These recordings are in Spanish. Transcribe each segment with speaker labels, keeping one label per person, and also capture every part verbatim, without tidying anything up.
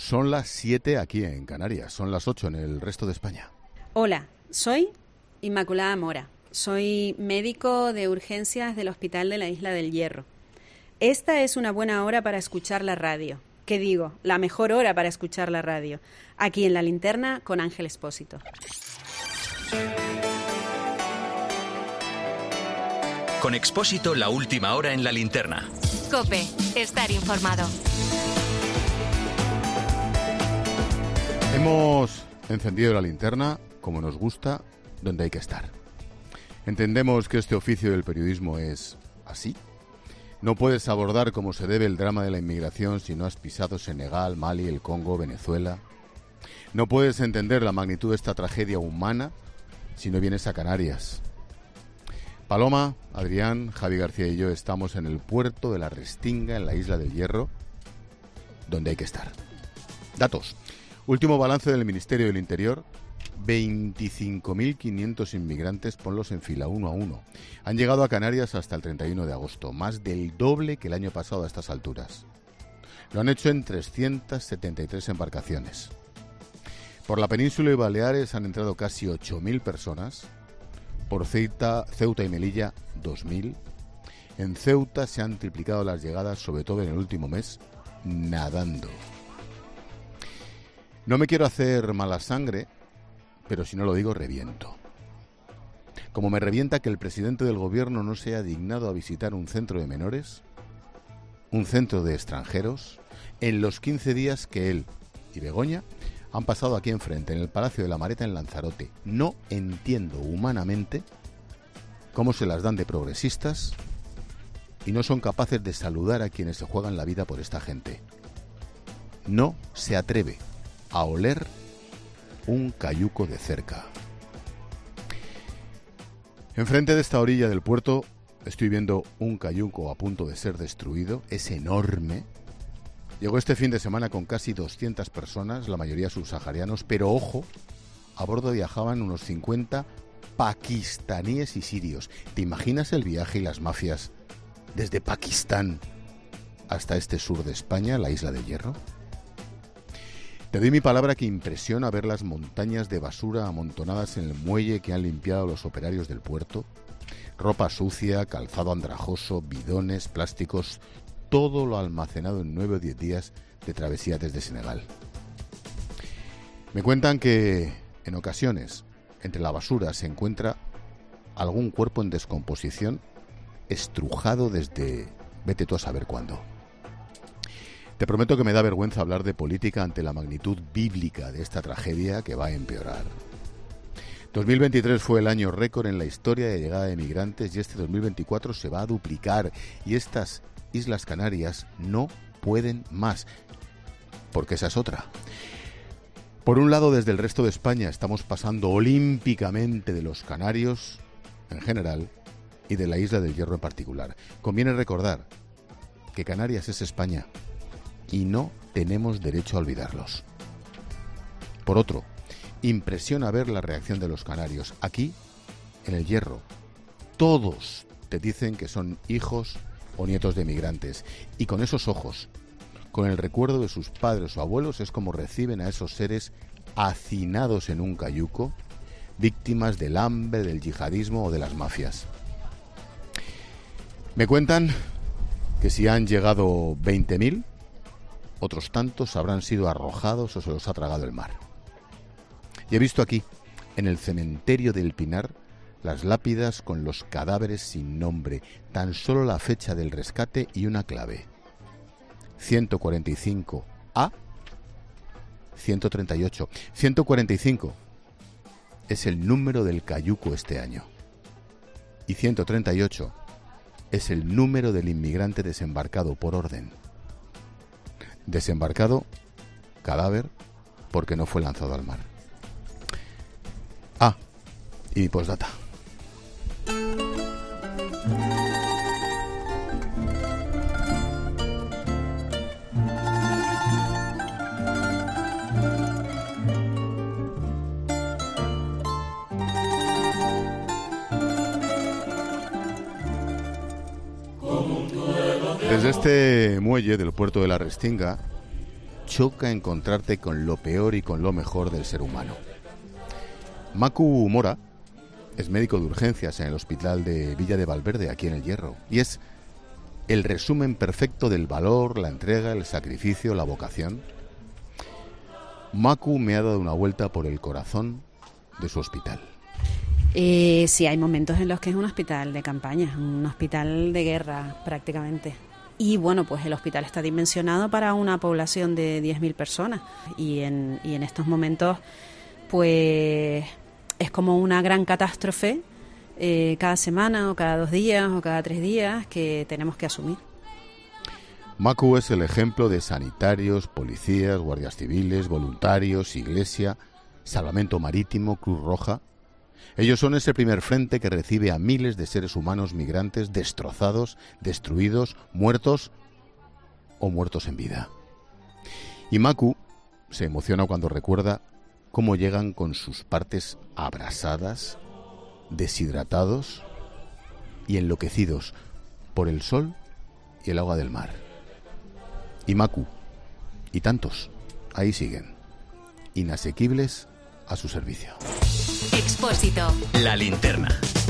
Speaker 1: Son las siete aquí en Canarias, son las ocho en el resto de España.
Speaker 2: Hola, soy Inmaculada Mora. Soy médico de urgencias del Hospital de la Isla del Hierro. Esta es una buena hora para escuchar la radio. ¿Qué digo? La mejor hora para escuchar la radio. Aquí en La Linterna con Ángel Expósito.
Speaker 3: Con Expósito, la última hora en La Linterna.
Speaker 4: COPE, estar informado.
Speaker 1: Hemos encendido la linterna como nos gusta, donde hay que estar. Entendemos que este oficio del periodismo es así. No puedes abordar como se debe el drama de la inmigración si no has pisado Senegal, Mali, el Congo, Venezuela. No puedes entender la magnitud de esta tragedia humana si no vienes a Canarias. Paloma, Adrián, Javi García y yo estamos en el puerto de la Restinga, en la Isla del Hierro, donde hay que estar. Datos. Último balance del Ministerio del Interior. veinticinco mil quinientos inmigrantes, ponlos en fila uno a uno. Han llegado a Canarias hasta el treinta y uno de agosto, más del doble que el año pasado a estas alturas. Lo han hecho en trescientas setenta y tres embarcaciones. Por la península y Baleares han entrado casi ocho mil personas. Por Ceuta, Ceuta y Melilla, dos mil. En Ceuta se han triplicado las llegadas, sobre todo en el último mes, nadando. No me quiero hacer mala sangre, pero si no lo digo, reviento. Como me revienta que el presidente del gobierno no se haya dignado a visitar un centro de menores, un centro de extranjeros, en los quince días que él y Begoña han pasado aquí enfrente, en el Palacio de la Mareta en Lanzarote. No entiendo humanamente cómo se las dan de progresistas y no son capaces de saludar a quienes se juegan la vida por esta gente. No se atreve a oler un cayuco de cerca. Enfrente de esta orilla del puerto estoy viendo un cayuco a punto de ser destruido. Es enorme. Llegó este fin de semana con casi doscientas personas, la mayoría subsaharianos, pero ojo, a bordo viajaban unos cincuenta pakistaníes y sirios. ¿Te imaginas el viaje y las mafias desde Pakistán hasta este sur de España, la Isla del Hierro? Te doy mi palabra que impresiona ver las montañas de basura amontonadas en el muelle que han limpiado los operarios del puerto. Ropa sucia, calzado andrajoso, bidones, plásticos, todo lo almacenado en nueve o diez días de travesía desde Senegal. Me cuentan que en ocasiones entre la basura se encuentra algún cuerpo en descomposición estrujado desde vete tú a saber cuándo. Te prometo que me da vergüenza hablar de política ante la magnitud bíblica de esta tragedia que va a empeorar. dos mil veintitrés fue el año récord en la historia de llegada de migrantes y este dos mil veinticuatro se va a duplicar y estas Islas Canarias no pueden más, porque esa es otra. Por un lado, desde el resto de España estamos pasando olímpicamente de los canarios en general y de la Isla del Hierro en particular. Conviene recordar que Canarias es España y no tenemos derecho a olvidarlos. Por otro, impresiona ver la reacción de los canarios. Aquí, en el Hierro, todos te dicen que son hijos o nietos de migrantes. Y con esos ojos, con el recuerdo de sus padres o abuelos, es como reciben a esos seres hacinados en un cayuco, víctimas del hambre, del yihadismo o de las mafias. Me cuentan que si han llegado veinte mil, otros tantos habrán sido arrojados o se los ha tragado el mar. Y he visto aquí, en el cementerio del Pinar, las lápidas con los cadáveres sin nombre, tan solo la fecha del rescate y una clave. ciento cuarenta y cinco A, ciento treinta y ocho. ciento cuarenta y cinco es el número del cayuco este año. Y ciento treinta y ocho es el número del inmigrante desembarcado por orden. Desembarcado, cadáver, porque no fue lanzado al mar. Ah, y postdata. Desde este muelle del puerto de la Restinga, choca encontrarte con lo peor y con lo mejor del ser humano. Maku Mora es médico de urgencias en el hospital de Villa de Valverde, aquí en El Hierro, y es el resumen perfecto del valor, la entrega, el sacrificio, la vocación. Maku me ha dado una vuelta por el corazón de su hospital.
Speaker 2: Eh, sí, hay momentos en los que es un hospital de campaña, un hospital de guerra prácticamente. Y bueno, pues el hospital está dimensionado para una población de diez mil personas y en, y en estos momentos pues es como una gran catástrofe eh, cada semana o cada dos días o cada tres días que tenemos que asumir.
Speaker 1: Maku es el ejemplo de sanitarios, policías, guardias civiles, voluntarios, iglesia, salvamento marítimo, Cruz Roja. Ellos son ese primer frente que recibe a miles de seres humanos migrantes destrozados, destruidos, muertos o muertos en vida. Y Maku se emociona cuando recuerda cómo llegan con sus partes abrasadas, deshidratados y enloquecidos por el sol y el agua del mar. Y Maku, y tantos, ahí siguen, inasequibles a su servicio.
Speaker 4: Expósito.
Speaker 3: La linterna.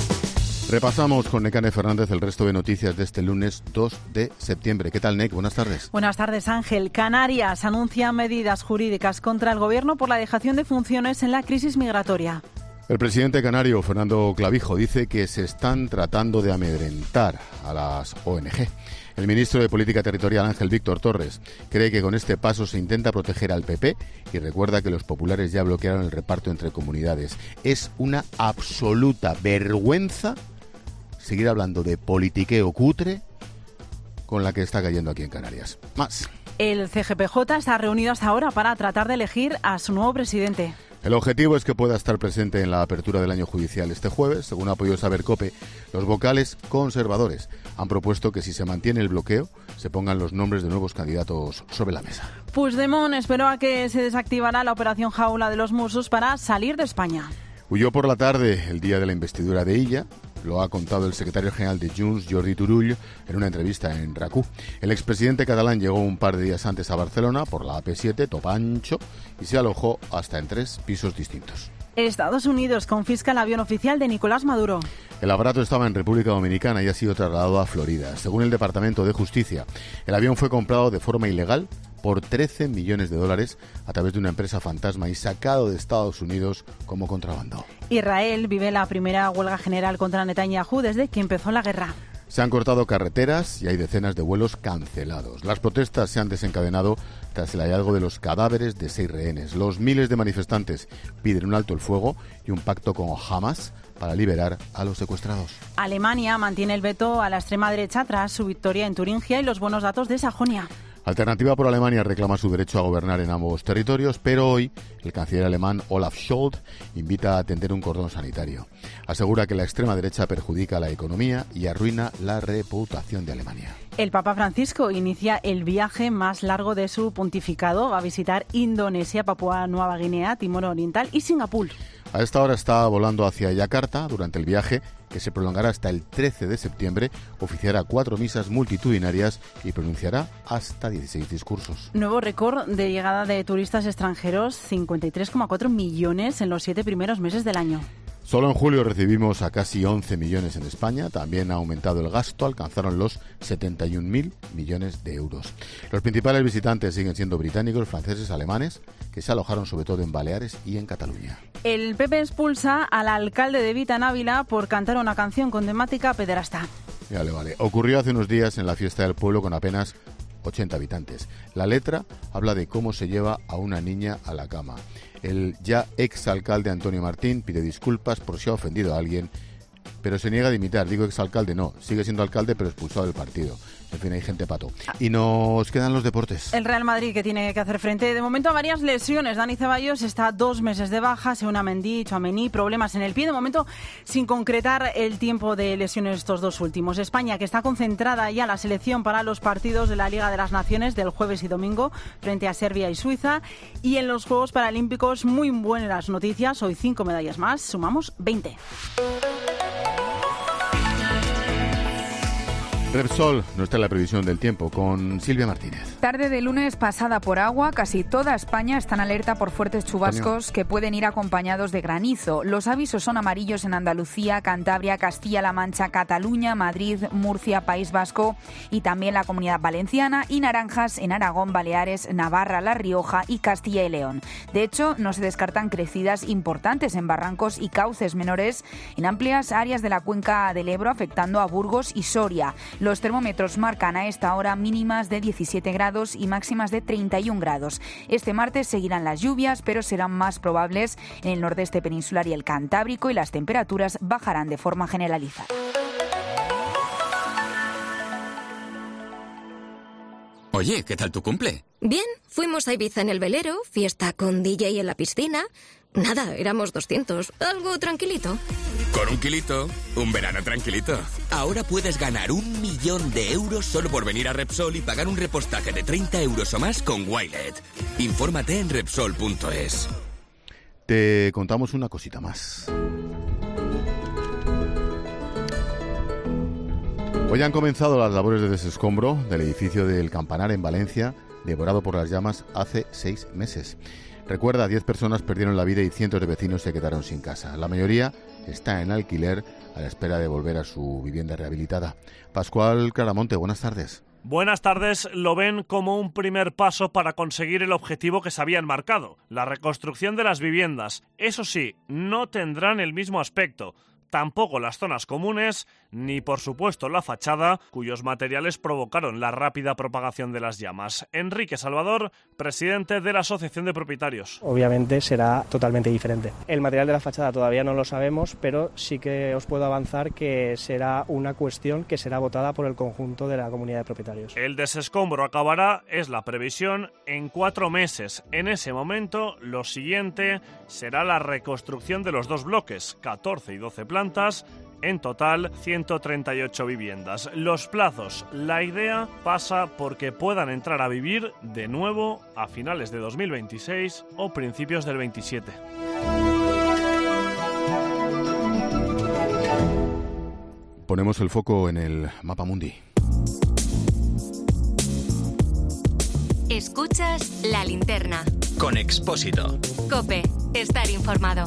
Speaker 1: Repasamos con Nekane Fernández el resto de noticias de este lunes dos de septiembre. ¿Qué tal, Nek? Buenas tardes.
Speaker 5: Buenas tardes, Ángel. Canarias anuncia medidas jurídicas contra el Gobierno por la dejación de funciones en la crisis migratoria.
Speaker 1: El presidente canario, Fernando Clavijo, dice que se están tratando de amedrentar a las O N Ge. El ministro de Política Territorial, Ángel Víctor Torres, cree que con este paso se intenta proteger al P P y recuerda que los populares ya bloquearon el reparto entre comunidades. Es una absoluta vergüenza seguir hablando de politiqueo cutre con la que está cayendo aquí en Canarias. Más.
Speaker 5: El C G P J está reunido hasta ahora para tratar de elegir a su nuevo presidente.
Speaker 1: El objetivo es que pueda estar presente en la apertura del año judicial este jueves. Según ha podido saber COPE, los vocales conservadores han propuesto que si se mantiene el bloqueo, se pongan los nombres de nuevos candidatos sobre la mesa.
Speaker 5: Puigdemont esperó a que se desactivara la operación Jaula de los Mossos para salir de España.
Speaker 1: Huyó por la tarde el día de la investidura de Illa. Lo ha contado el secretario general de Junts, Jordi Turull, en una entrevista en RACU. El expresidente catalán llegó un par de días antes a Barcelona por la A P siete, Topancho, y se alojó hasta en tres pisos distintos.
Speaker 5: Estados Unidos confisca el avión oficial de Nicolás Maduro.
Speaker 1: El aparato estaba en República Dominicana y ha sido trasladado a Florida. Según el Departamento de Justicia, el avión fue comprado de forma ilegal por trece millones de dólares a través de una empresa fantasma y sacado de Estados Unidos como contrabando.
Speaker 5: Israel vive la primera huelga general contra Netanyahu desde que empezó la guerra.
Speaker 1: Se han cortado carreteras y hay decenas de vuelos cancelados. Las protestas se han desencadenado tras el hallazgo de los cadáveres de seis rehenes. Los miles de manifestantes piden un alto el fuego y un pacto con Hamas para liberar a los secuestrados.
Speaker 5: Alemania mantiene el veto a la extrema derecha tras su victoria en Turingia y los buenos datos de Sajonia.
Speaker 1: Alternativa por Alemania reclama su derecho a gobernar en ambos territorios, pero hoy el canciller alemán Olaf Scholz invita a tender un cordón sanitario. Asegura que la extrema derecha perjudica la economía y arruina la reputación de Alemania.
Speaker 5: El Papa Francisco inicia el viaje más largo de su pontificado. Va a visitar Indonesia, Papúa Nueva Guinea, Timor Oriental y Singapur.
Speaker 1: A esta hora está volando hacia Yakarta. Durante el viaje, que se prolongará hasta el trece de septiembre, oficiará cuatro misas multitudinarias y pronunciará hasta dieciséis discursos.
Speaker 5: Nuevo récord de llegada de turistas extranjeros, cincuenta y tres coma cuatro millones en los siete primeros meses del año.
Speaker 1: Solo en julio recibimos a casi once millones en España. También ha aumentado el gasto, alcanzaron los setenta y un mil millones de euros. Los principales visitantes siguen siendo británicos, franceses, alemanes, que se alojaron sobre todo en Baleares y en Cataluña.
Speaker 5: El P P expulsa al alcalde de Vita en Ávila por cantar una canción con temática pederasta.
Speaker 1: Vale, vale. Ocurrió hace unos días en la fiesta del pueblo con apenas ochenta habitantes. La letra habla de cómo se lleva a una niña a la cama. El ya exalcalde Antonio Martín pide disculpas por si ha ofendido a alguien, pero se niega a dimitar. Digo exalcalde, no, sigue siendo alcalde pero expulsado del partido. En fin, hay gente pato. Y nos quedan los deportes.
Speaker 5: El Real Madrid, que tiene que hacer frente de momento a varias lesiones. Dani Ceballos está dos meses de baja, Según Mendy, Tchouaméni, problemas en el pie. De momento, sin concretar el tiempo de lesiones estos dos últimos. España, que está concentrada ya la selección para los partidos de la Liga de las Naciones del jueves y domingo frente a Serbia y Suiza. Y en los Juegos Paralímpicos, muy buenas noticias. Hoy cinco medallas más, sumamos veinte.
Speaker 1: Repsol, no está en la previsión del tiempo, con Silvia Martínez.
Speaker 6: Tarde de lunes pasada por agua, casi toda España está en alerta por fuertes chubascos que pueden ir acompañados de granizo. Los avisos son amarillos en Andalucía, Cantabria, Castilla-La Mancha, Cataluña, Madrid, Murcia, País Vasco y también la Comunidad Valenciana, y naranjas en Aragón, Baleares, Navarra, La Rioja y Castilla y León. De hecho, no se descartan crecidas importantes en barrancos y cauces menores en amplias áreas de la cuenca del Ebro, afectando a Burgos y Soria. Los termómetros marcan a esta hora mínimas de diecisiete grados y máximas de treinta y un grados. Este martes seguirán las lluvias, pero serán más probables en el nordeste peninsular y el Cantábrico, y las temperaturas bajarán de forma generalizada.
Speaker 7: Oye, ¿qué tal tu cumple?
Speaker 8: Bien, fuimos a Ibiza en el velero, fiesta con D J en la piscina. Nada, éramos doscientos, algo tranquilito.
Speaker 7: Con un kilito, un verano tranquilito. Ahora puedes ganar un millón de euros solo por venir a Repsol y pagar un repostaje de treinta euros o más con Wilet. Infórmate en Repsol punto es.
Speaker 1: Te contamos una cosita más. Hoy han comenzado las labores de desescombro del edificio del Campanar en Valencia, devorado por las llamas hace seis meses. Recuerda, diez personas perdieron la vida y cientos de vecinos se quedaron sin casa. La mayoría está en alquiler a la espera de volver a su vivienda rehabilitada. Pascual Claramonte, buenas tardes.
Speaker 9: Buenas tardes. Lo ven como un primer paso para conseguir el objetivo que se habían marcado, la reconstrucción de las viviendas. Eso sí, no tendrán el mismo aspecto. Tampoco las zonas comunes, ni por supuesto la fachada, cuyos materiales provocaron la rápida propagación de las llamas. Enrique Salvador, presidente de la Asociación de Propietarios.
Speaker 10: Obviamente será totalmente diferente. El material de la fachada todavía no lo sabemos, pero sí que os puedo avanzar que será una cuestión que será votada por el conjunto de la comunidad de propietarios.
Speaker 9: El desescombro acabará, es la previsión, en cuatro meses. En ese momento, lo siguiente será la reconstrucción de los dos bloques, catorce y doce plantas. En total, ciento treinta y ocho viviendas. Los plazos, la idea pasa porque puedan entrar a vivir de nuevo a finales de dos mil veintiséis o principios del veintisiete.
Speaker 1: Ponemos el foco en el mapa mundi.
Speaker 4: Escuchas La Linterna.
Speaker 3: Con Expósito.
Speaker 4: COPE. Estar informado.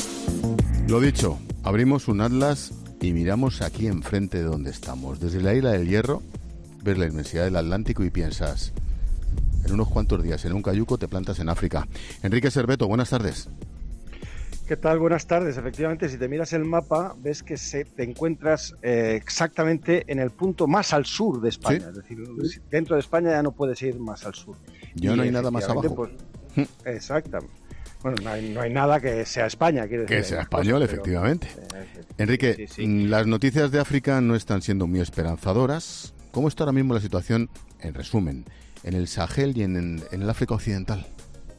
Speaker 1: Lo dicho, abrimos un atlas y miramos aquí enfrente de donde estamos. Desde la isla del Hierro, ves la inmensidad del Atlántico y piensas, en unos cuantos días, en un cayuco, te plantas en África. Enrique Serveto, buenas tardes.
Speaker 11: ¿Qué tal? Buenas tardes. Efectivamente, si te miras el mapa, ves que se, te encuentras eh, exactamente en el punto más al sur de España. ¿Sí? Es decir, dentro de España ya no puedes ir más al sur.
Speaker 1: Ya no hay nada más abajo.
Speaker 11: Pues, exactamente. Bueno, no hay, no hay nada que sea España. Quiere decir,
Speaker 1: que sea español, cosas, efectivamente. Pero, eh, Enrique, sí, sí. Las noticias de África no están siendo muy esperanzadoras. ¿Cómo está ahora mismo la situación, en resumen, en el Sahel y en, en, en el África Occidental?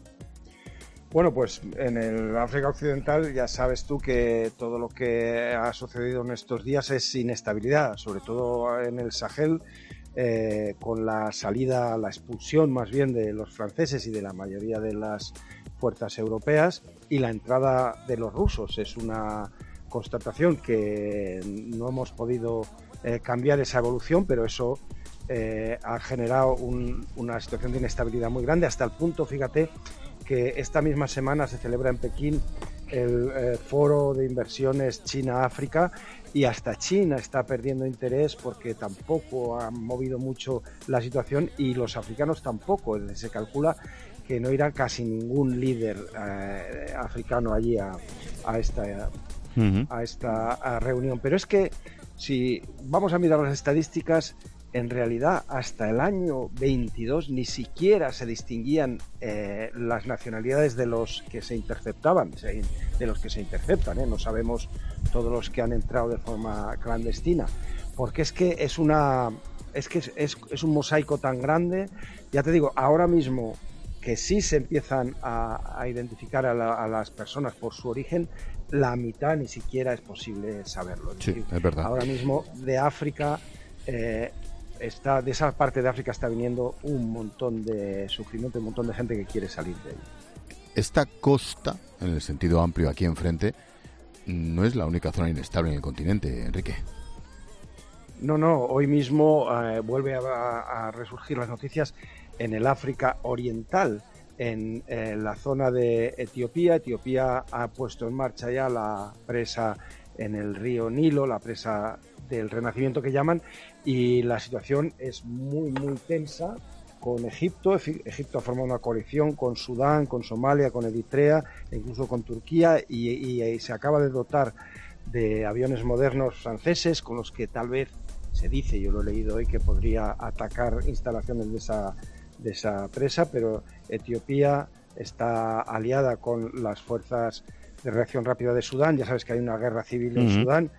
Speaker 11: Bueno, pues en el África Occidental ya sabes tú que todo lo que ha sucedido en estos días es inestabilidad, sobre todo en el Sahel, eh, con la salida, la expulsión más bien de los franceses y de la mayoría de las fuerzas europeas y la entrada de los rusos. Es una constatación que no hemos podido eh, cambiar esa evolución, pero eso eh, ha generado un, una situación de inestabilidad muy grande, hasta el punto, fíjate, que esta misma semana se celebra en Pekín el eh, foro de inversiones China-África y hasta China está perdiendo interés porque tampoco ha movido mucho la situación y los africanos tampoco. Se calcula que no irá casi ningún líder eh, africano allí a, a esta, uh-huh. a esta a reunión. Pero es que si vamos a mirar las estadísticas, en realidad hasta el año veintidós ni siquiera se distinguían eh, las nacionalidades de los que se interceptaban, de los que se interceptan, ¿eh? No sabemos todos los que han entrado de forma clandestina, porque es que es una es que es, es, es un mosaico tan grande. Ya te digo, ahora mismo que sí se empiezan a, a identificar a, la, a las personas por su origen, la mitad ni siquiera es posible saberlo. Es
Speaker 1: sí,
Speaker 11: decir,
Speaker 1: es verdad.
Speaker 11: Ahora mismo de África eh, Está, de esa parte de África está viniendo un montón de sufrimiento, un montón de gente que quiere salir de ahí.
Speaker 1: Esta costa, en el sentido amplio aquí enfrente, no es la única zona inestable en el continente, Enrique.
Speaker 11: No, no, hoy mismo eh, vuelve a, a resurgir las noticias en el África Oriental, en, en la zona de Etiopía. Etiopía ha puesto en marcha ya la presa en el río Nilo, la presa del Renacimiento que llaman, y la situación es muy, muy tensa con Egipto. Egipto ha formado una coalición con Sudán, con Somalia, con Eritrea, e incluso con Turquía, y, y, y se acaba de dotar de aviones modernos franceses con los que tal vez se dice, yo lo he leído hoy, que podría atacar instalaciones de esa, de esa presa, pero Etiopía está aliada con las fuerzas de reacción rápida de Sudán. Ya sabes que hay una guerra civil en uh-huh. Sudán,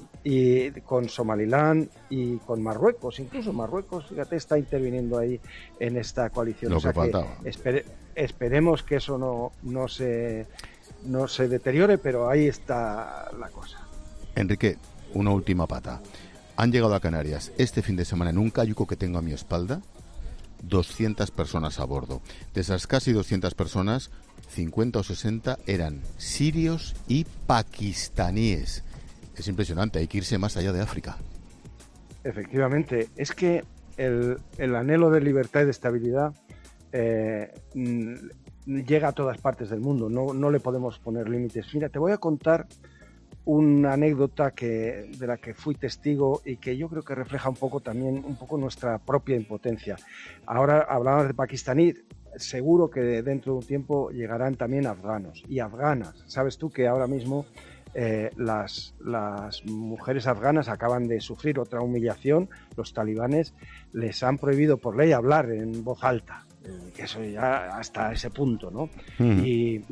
Speaker 11: y con Somaliland y con Marruecos. Incluso Marruecos, fíjate, está interviniendo ahí en esta coalición.
Speaker 1: Lo
Speaker 11: o sea
Speaker 1: que faltaba.
Speaker 11: Que espere, esperemos que eso no, no, se, no se deteriore, pero ahí está la cosa.
Speaker 1: Enrique, una última pata. Han llegado a Canarias este fin de semana en un cayuco que tengo a mi espalda, doscientas personas a bordo. De esas casi doscientas personas, cincuenta o sesenta eran sirios y pakistaníes. Es impresionante, hay que irse más allá de África.
Speaker 11: Efectivamente, es que el, el anhelo de libertad y de estabilidad eh, llega a todas partes del mundo, no, no le podemos poner límites. Mira, te voy a contar una anécdota que, de la que fui testigo y que yo creo que refleja un poco también un poco nuestra propia impotencia. Ahora hablabas de pakistaní, seguro que dentro de un tiempo llegarán también afganos y afganas. Sabes tú que ahora mismo eh, las, las mujeres afganas acaban de sufrir otra humillación. Los talibanes les han prohibido por ley hablar en voz alta, eh, que eso ya hasta ese punto, ¿no? Mm. Y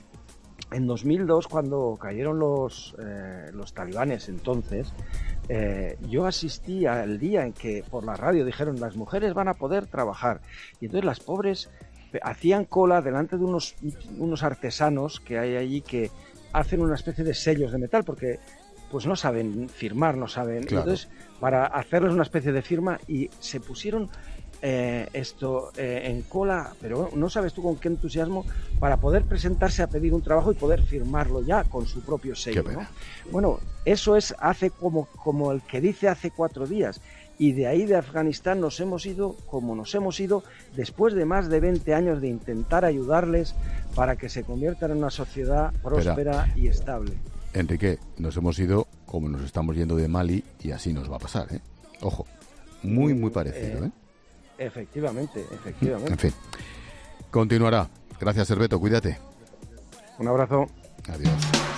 Speaker 11: en dos mil dos, cuando cayeron los, eh, los talibanes entonces, eh, yo asistí al día en que por la radio dijeron las mujeres van a poder trabajar, y entonces las pobres hacían cola delante de unos, unos artesanos que hay allí que hacen una especie de sellos de metal, porque pues no saben firmar, no saben, claro. Entonces para hacerles una especie de firma, y se pusieron Eh, esto eh, en cola, pero no sabes tú con qué entusiasmo, para poder presentarse a pedir un trabajo y poder firmarlo ya con su propio sello, ¿no? Bueno, eso es hace como, como el que dice hace cuatro días, y de ahí de Afganistán nos hemos ido como nos hemos ido después de más de veinte años de intentar ayudarles para que se conviertan en una sociedad próspera Espera. y estable.
Speaker 1: Enrique, nos hemos ido como nos estamos yendo de Mali, y así nos va a pasar, ¿eh? Ojo, muy muy parecido, ¿eh?
Speaker 11: Efectivamente, efectivamente.
Speaker 1: En fin, continuará. Gracias, Herbeto, cuídate.
Speaker 11: Un abrazo.
Speaker 1: Adiós.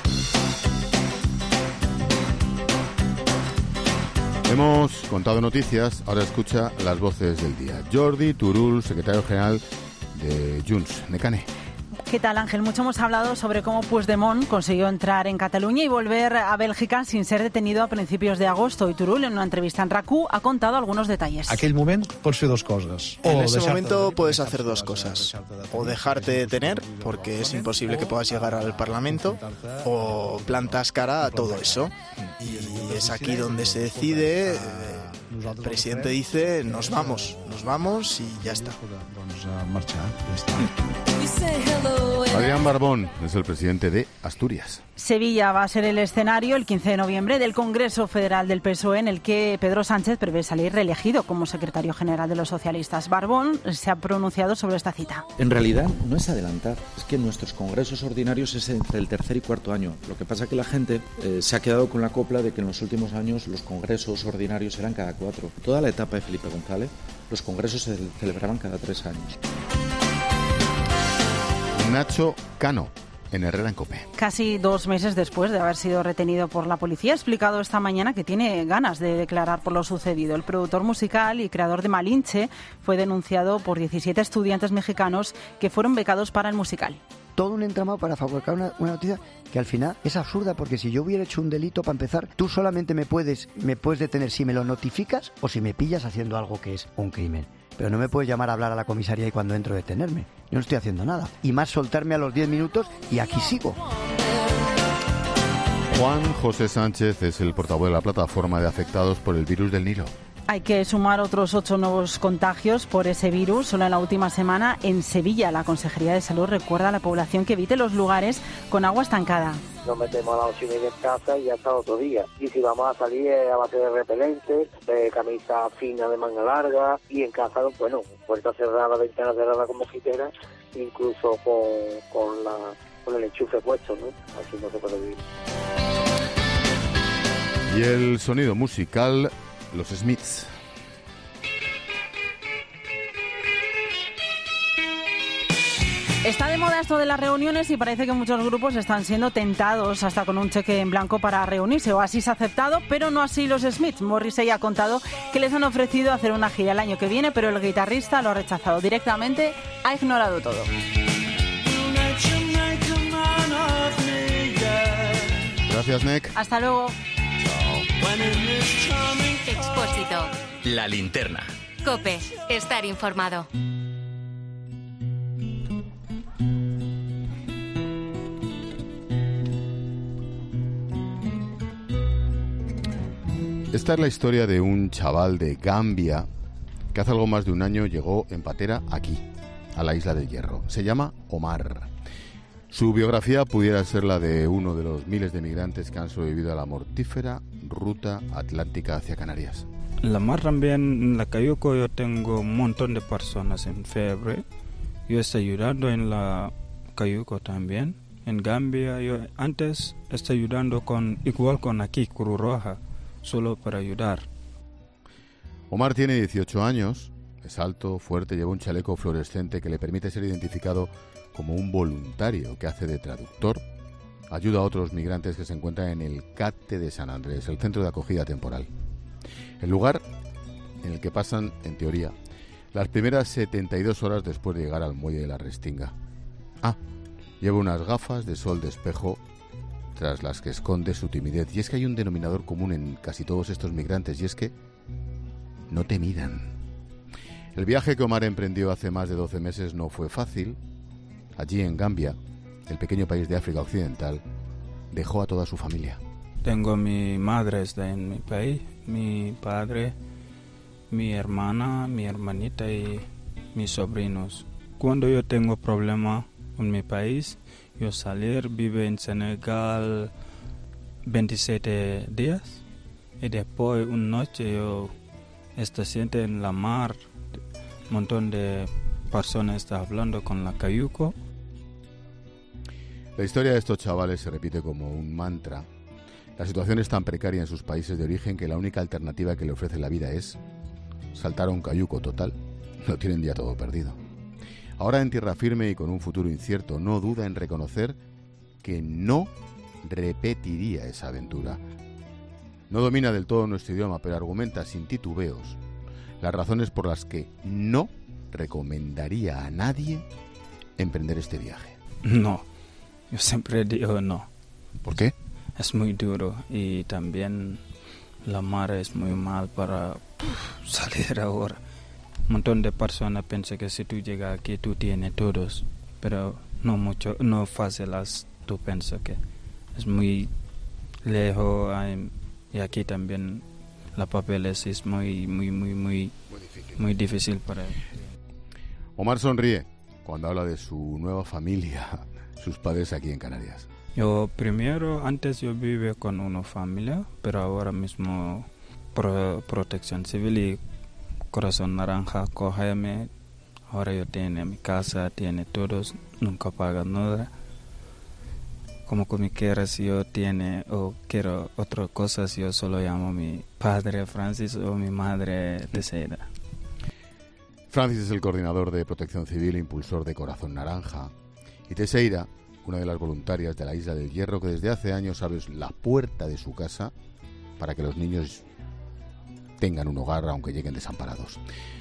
Speaker 1: Hemos contado noticias, ahora escucha las voces del día. Jordi Turull, secretario general de Junts. Necane.
Speaker 5: ¿Qué tal, Ángel? Mucho hemos hablado sobre cómo Puigdemont consiguió entrar en Cataluña y volver a Bélgica sin ser detenido a principios de agosto. Y Turull, en una entrevista en RAC u, ha contado algunos detalles.
Speaker 12: Aquel momento puedes hacer dos cosas.
Speaker 13: En ese momento puedes hacer dos cosas. O dejarte detener, porque es imposible que puedas llegar al Parlamento, o plantas cara a todo eso. Y es aquí donde se decide. El presidente dice, nos vamos, nos vamos y ya está.
Speaker 1: Adrián Barbón es el presidente de Asturias.
Speaker 5: Sevilla va a ser el escenario el quince de noviembre del Congreso Federal del P S O E, en el que Pedro Sánchez prevé salir reelegido como secretario general de los socialistas. Barbón se ha pronunciado sobre esta cita.
Speaker 14: En realidad no es adelantar, es que nuestros congresos ordinarios es entre el tercer y cuarto año. Lo que pasa es que la gente eh, se ha quedado con la copla de que en los últimos años los congresos ordinarios eran cada cuatro. Toda la etapa de Felipe González, los congresos se celebraban cada tres años.
Speaker 1: Nacho Cano, en Herrera en COPE.
Speaker 5: Casi dos meses después de haber sido retenido por la policía, ha explicado esta mañana que tiene ganas de declarar por lo sucedido. El productor musical y creador de Malinche fue denunciado por diecisiete estudiantes mexicanos que fueron becados para el musical.
Speaker 15: Todo un entramado para fabricar una, una noticia que al final es absurda, porque si yo hubiera hecho un delito, para empezar, tú solamente me puedes, me puedes detener si me lo notificas o si me pillas haciendo algo que es un crimen. Pero no me puedes llamar a hablar a la comisaría y cuando entro detenerme. Yo no estoy haciendo nada. Y más soltarme a los diez minutos y aquí sigo.
Speaker 1: Juan José Sánchez es el portavoz de la plataforma de afectados por el virus del Nilo.
Speaker 5: Hay que sumar otros ocho nuevos contagios por ese virus. Solo en la última semana en Sevilla, la Consejería de Salud recuerda a la población que evite los lugares con agua estancada.
Speaker 16: Nos metemos a las ocho y media en casa y ya está otro día. Y si vamos a salir es a base de repelente, de camisa fina de manga larga y en casa, bueno, puerta cerrada, ventana cerrada con mosquitera, incluso con, con, la, con el enchufe puesto, ¿no? Así no se puede vivir.
Speaker 1: Y el sonido musical, los Smiths.
Speaker 5: Está de moda esto de las reuniones y parece que muchos grupos están siendo tentados hasta con un cheque en blanco para reunirse. Oasis ha aceptado, pero no así los Smiths. Morrissey ha contado que les han ofrecido hacer una gira el año que viene, pero el guitarrista lo ha rechazado directamente, ha ignorado todo.
Speaker 1: Gracias, Nick.
Speaker 5: Hasta luego.
Speaker 4: Expósito.
Speaker 3: La linterna.
Speaker 4: COPE. Estar informado.
Speaker 1: Esta es la historia de un chaval de Gambia que hace algo más de un año llegó en patera aquí, a la Isla del Hierro. Se llama Omar. Su biografía pudiera ser la de uno de los miles de migrantes que han sobrevivido a la mortífera ruta atlántica hacia Canarias.
Speaker 17: La mar también, en la Cayuco yo tengo un montón de personas en fiebre. Yo estoy ayudando en la Cayuco también. En Gambia yo antes estoy ayudando con igual con aquí, Cruz Roja, solo para ayudar.
Speaker 1: Omar tiene dieciocho años, es alto, fuerte, lleva un chaleco fluorescente que le permite ser identificado como un voluntario que hace de traductor. Ayuda a otros migrantes que se encuentran en el Cate de San Andrés, el centro de acogida temporal. El lugar en el que pasan, en teoría, las primeras setenta y dos horas después de llegar al muelle de la Restinga. Ah, lleva unas gafas de sol de espejo tras las que esconde su timidez. Y es que hay un denominador común en casi todos estos migrantes, y es que no te miran. El viaje que Omar emprendió hace más de doce meses no fue fácil. Allí en Gambia, el pequeño país de África Occidental, dejó a toda su familia.
Speaker 17: Tengo mi madre está en mi país, mi padre, mi hermana, mi hermanita y mis sobrinos. Cuando yo tengo problema en mi país, yo salir, vive en Senegal veintisiete días y después una noche yo estoy siente en la mar, un montón de personas están hablando con la Cayuco.
Speaker 1: La historia de estos chavales se repite como un mantra. La situación es tan precaria en sus países de origen que la única alternativa que le ofrece la vida es saltar a un cayuco total. Lo tienen ya todo perdido. Ahora en tierra firme y con un futuro incierto, no duda en reconocer que no repetiría esa aventura. No domina del todo nuestro idioma, pero argumenta sin titubeos las razones por las que no recomendaría a nadie emprender este viaje.
Speaker 17: No, yo siempre digo no.
Speaker 1: ¿Por qué?
Speaker 17: Es muy duro y también la mar es muy mal para uf, salir ahora. Un montón de personas piensan que si tú llegas aquí tú tienes todos, pero no mucho, no fácil as tú piensas que es muy lejos hay, y aquí también la papeles es muy muy muy muy muy difícil, muy difícil para él.
Speaker 1: Omar sonríe cuando habla de su nueva familia, sus padres aquí en Canarias.
Speaker 17: Yo primero, antes yo vivía con una familia, pero ahora mismo pro, protección civil y Corazón Naranja, cógeme. Ahora yo tengo mi casa, tiene todos, nunca paga nada. Como que me quieras, yo tiene o quiero otras cosas, yo solo llamo a mi padre Francis o mi madre Teseida.
Speaker 1: Francis es el coordinador de Protección Civil e impulsor de Corazón Naranja. Y Teseida, una de las voluntarias de la Isla del Hierro, que desde hace años abre la puerta de su casa para que los niños tengan un hogar aunque lleguen desamparados.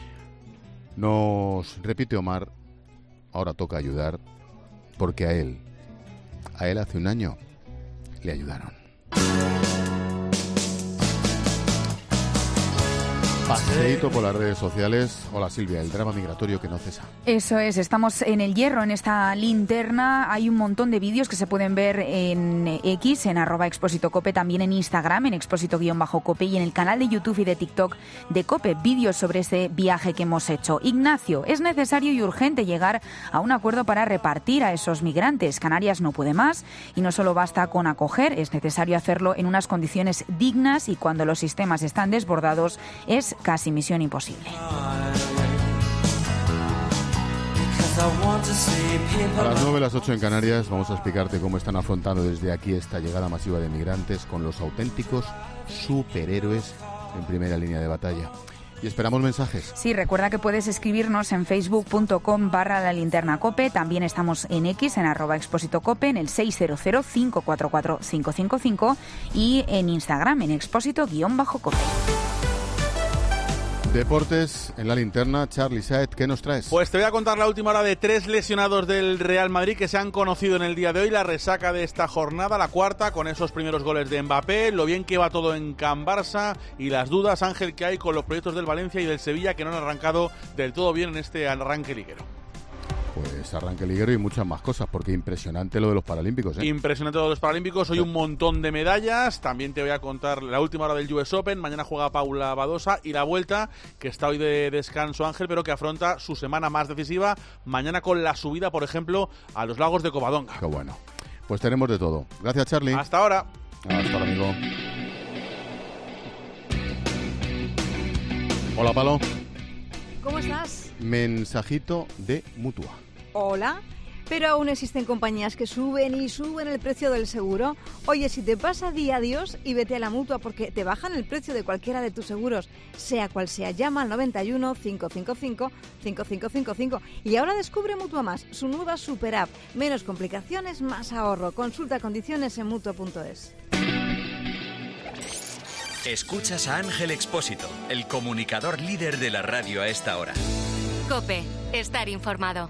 Speaker 1: Nos repite Omar, ahora toca ayudar, porque a él, a él hace un año le ayudaron. Paseíto por las redes sociales. Hola Silvia, el drama migratorio que no cesa.
Speaker 6: Eso es, estamos en el Hierro, en esta linterna. Hay un montón de vídeos que se pueden ver en X, en arroba Expósito Cope, también en Instagram, en Expósito-Cope, y en el canal de YouTube y de TikTok de Cope, vídeos sobre ese viaje que hemos hecho. Ignacio, es necesario y urgente llegar a un acuerdo para repartir a esos migrantes. Canarias no puede más y no solo basta con acoger, es necesario hacerlo en unas condiciones dignas, y cuando los sistemas están desbordados es casi misión imposible.
Speaker 1: A las nueve, las ocho en Canarias, vamos a explicarte cómo están afrontando desde aquí esta llegada masiva de migrantes con los auténticos superhéroes en primera línea de batalla. Y esperamos mensajes.
Speaker 6: Sí, recuerda que puedes escribirnos en facebook.com barra la linterna cope. También estamos en X, en arroba Expósito Cope, en el seis cero cero, cinco cuatro cuatro, cinco cinco cinco, y en Instagram, en Expósito-Cope.
Speaker 1: Deportes en la linterna. Charly Saez, ¿qué nos traes?
Speaker 18: Pues te voy a contar la última hora de tres lesionados del Real Madrid que se han conocido en el día de hoy, la resaca de esta jornada, la cuarta, con esos primeros goles de Mbappé, lo bien que va todo en Can Barça y las dudas, Ángel, que hay con los proyectos del Valencia y del Sevilla, que no han arrancado del todo bien en este arranque liguero.
Speaker 1: Pues arranque liguero y muchas más cosas, porque impresionante lo de los Paralímpicos, ¿eh?
Speaker 18: Impresionante lo de los Paralímpicos, hoy un montón de medallas. También te voy a contar la última hora del U S Open, mañana juega Paula Badosa, y la Vuelta, que está hoy de descanso, Ángel, pero que afronta su semana más decisiva, mañana con la subida, por ejemplo, a los lagos de Covadonga.
Speaker 1: Qué bueno. Pues tenemos de todo. Gracias, Charly.
Speaker 18: Hasta ahora.
Speaker 1: Hasta ahora, amigo. Hola, Palo.
Speaker 19: ¿Cómo estás?
Speaker 1: Mensajito de Mutua.
Speaker 19: Hola, pero aún existen compañías que suben y suben el precio del seguro. Oye, si te pasa, di adiós y vete a la Mutua, porque te bajan el precio de cualquiera de tus seguros, sea cual sea. Llama al noventa y uno, cinco cinco cinco, cinco cinco cinco cinco. Y ahora descubre Mutua Más, su nueva super app. Menos complicaciones, más ahorro. Consulta condiciones en mutua punto es.
Speaker 3: Escuchas a Ángel Expósito, el comunicador líder de la radio a esta hora.
Speaker 4: COPE, estar informado.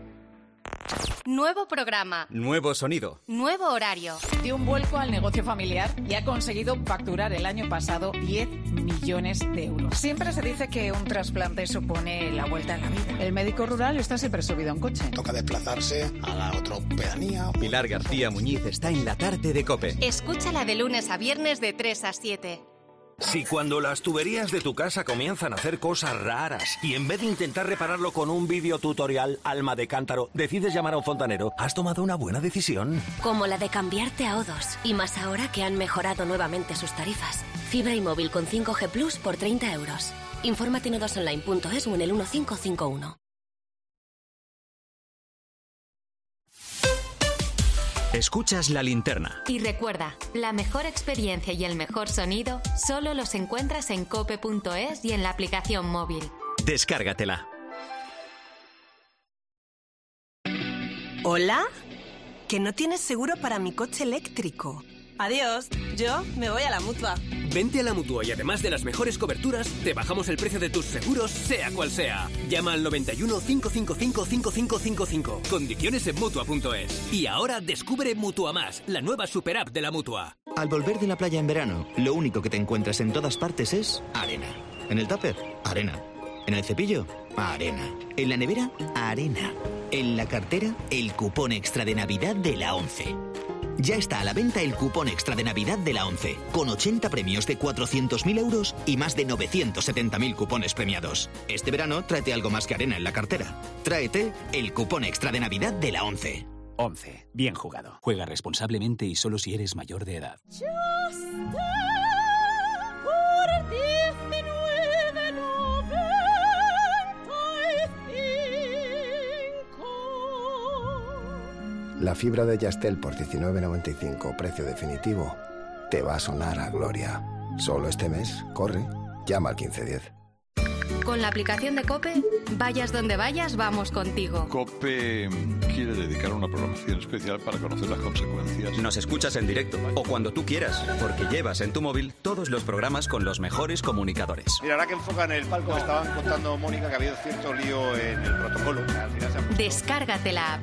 Speaker 4: Nuevo programa.
Speaker 3: Nuevo sonido.
Speaker 4: Nuevo horario.
Speaker 20: Dio un vuelco al negocio familiar y ha conseguido facturar el año pasado diez millones de euros. Siempre se dice que un trasplante supone la vuelta a la vida. El médico rural está siempre subido en coche.
Speaker 21: Toca desplazarse a la otra pedanía.
Speaker 3: Pilar García Muñiz está en la tarde de COPE.
Speaker 4: Escúchala de lunes a viernes de tres a siete.
Speaker 22: Si cuando las tuberías de tu casa comienzan a hacer cosas raras y en vez de intentar repararlo con un vídeo tutorial alma de cántaro, decides llamar a un fontanero, has tomado una buena decisión.
Speaker 23: Como la de cambiarte a O dos. Y más ahora que han mejorado nuevamente sus tarifas. Fibra y móvil con cinco G Plus por treinta euros. Infórmate en o dos online punto es o en el uno cinco cinco uno.
Speaker 3: Escuchas La Linterna.
Speaker 4: Y recuerda, la mejor experiencia y el mejor sonido solo los encuentras en cope punto es y en la aplicación móvil.
Speaker 3: Descárgatela.
Speaker 24: ¿Hola? Que no tienes seguro para mi coche eléctrico. Adiós, yo me voy a la Mutua.
Speaker 25: Vente a la Mutua y además de las mejores coberturas, te bajamos el precio de tus seguros, sea cual sea. Llama al noventa y uno, cinco cinco cinco, cinco cinco cinco cinco. Condiciones en mutua punto es. Y ahora descubre Mutua Más, la nueva super app de la Mutua.
Speaker 26: Al volver de la playa en verano, lo único que te encuentras en todas partes es arena. En el tupper, arena. En el cepillo, arena. En la nevera, arena. En la cartera, el cupón extra de Navidad de la ONCE. Ya está a la venta el cupón extra de Navidad de la ONCE, con ochenta premios de cuatrocientos mil euros y más de novecientos setenta mil cupones premiados. Este verano, tráete algo más que arena en la cartera. Tráete el cupón extra de Navidad de la ONCE.
Speaker 27: ONCE. Bien jugado. Juega responsablemente y solo si eres mayor de edad.
Speaker 28: La fibra de Yastel por diecinueve noventa y cinco, precio definitivo, te va a sonar a gloria. Solo este mes, corre, llama al quince diez.
Speaker 4: Con la aplicación de COPE, vayas donde vayas, vamos contigo.
Speaker 12: COPE quiere dedicar una programación especial para conocer las consecuencias.
Speaker 3: Nos escuchas en directo o cuando tú quieras, porque llevas en tu móvil todos los programas con los mejores comunicadores.
Speaker 29: Mira, ahora que enfocan el palco, me estaban contando, Mónica, que ha habido cierto lío en el protocolo. Al final se ha puesto...
Speaker 4: Descárgate la app.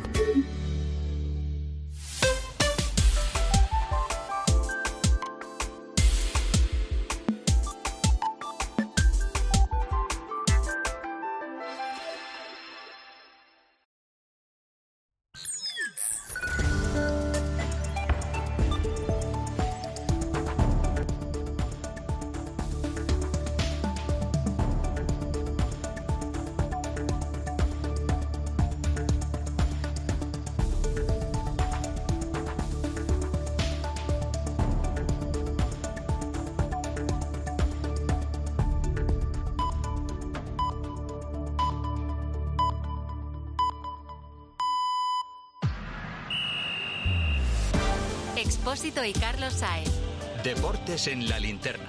Speaker 4: Expósito y Carlos Saez.
Speaker 27: Deportes en la linterna.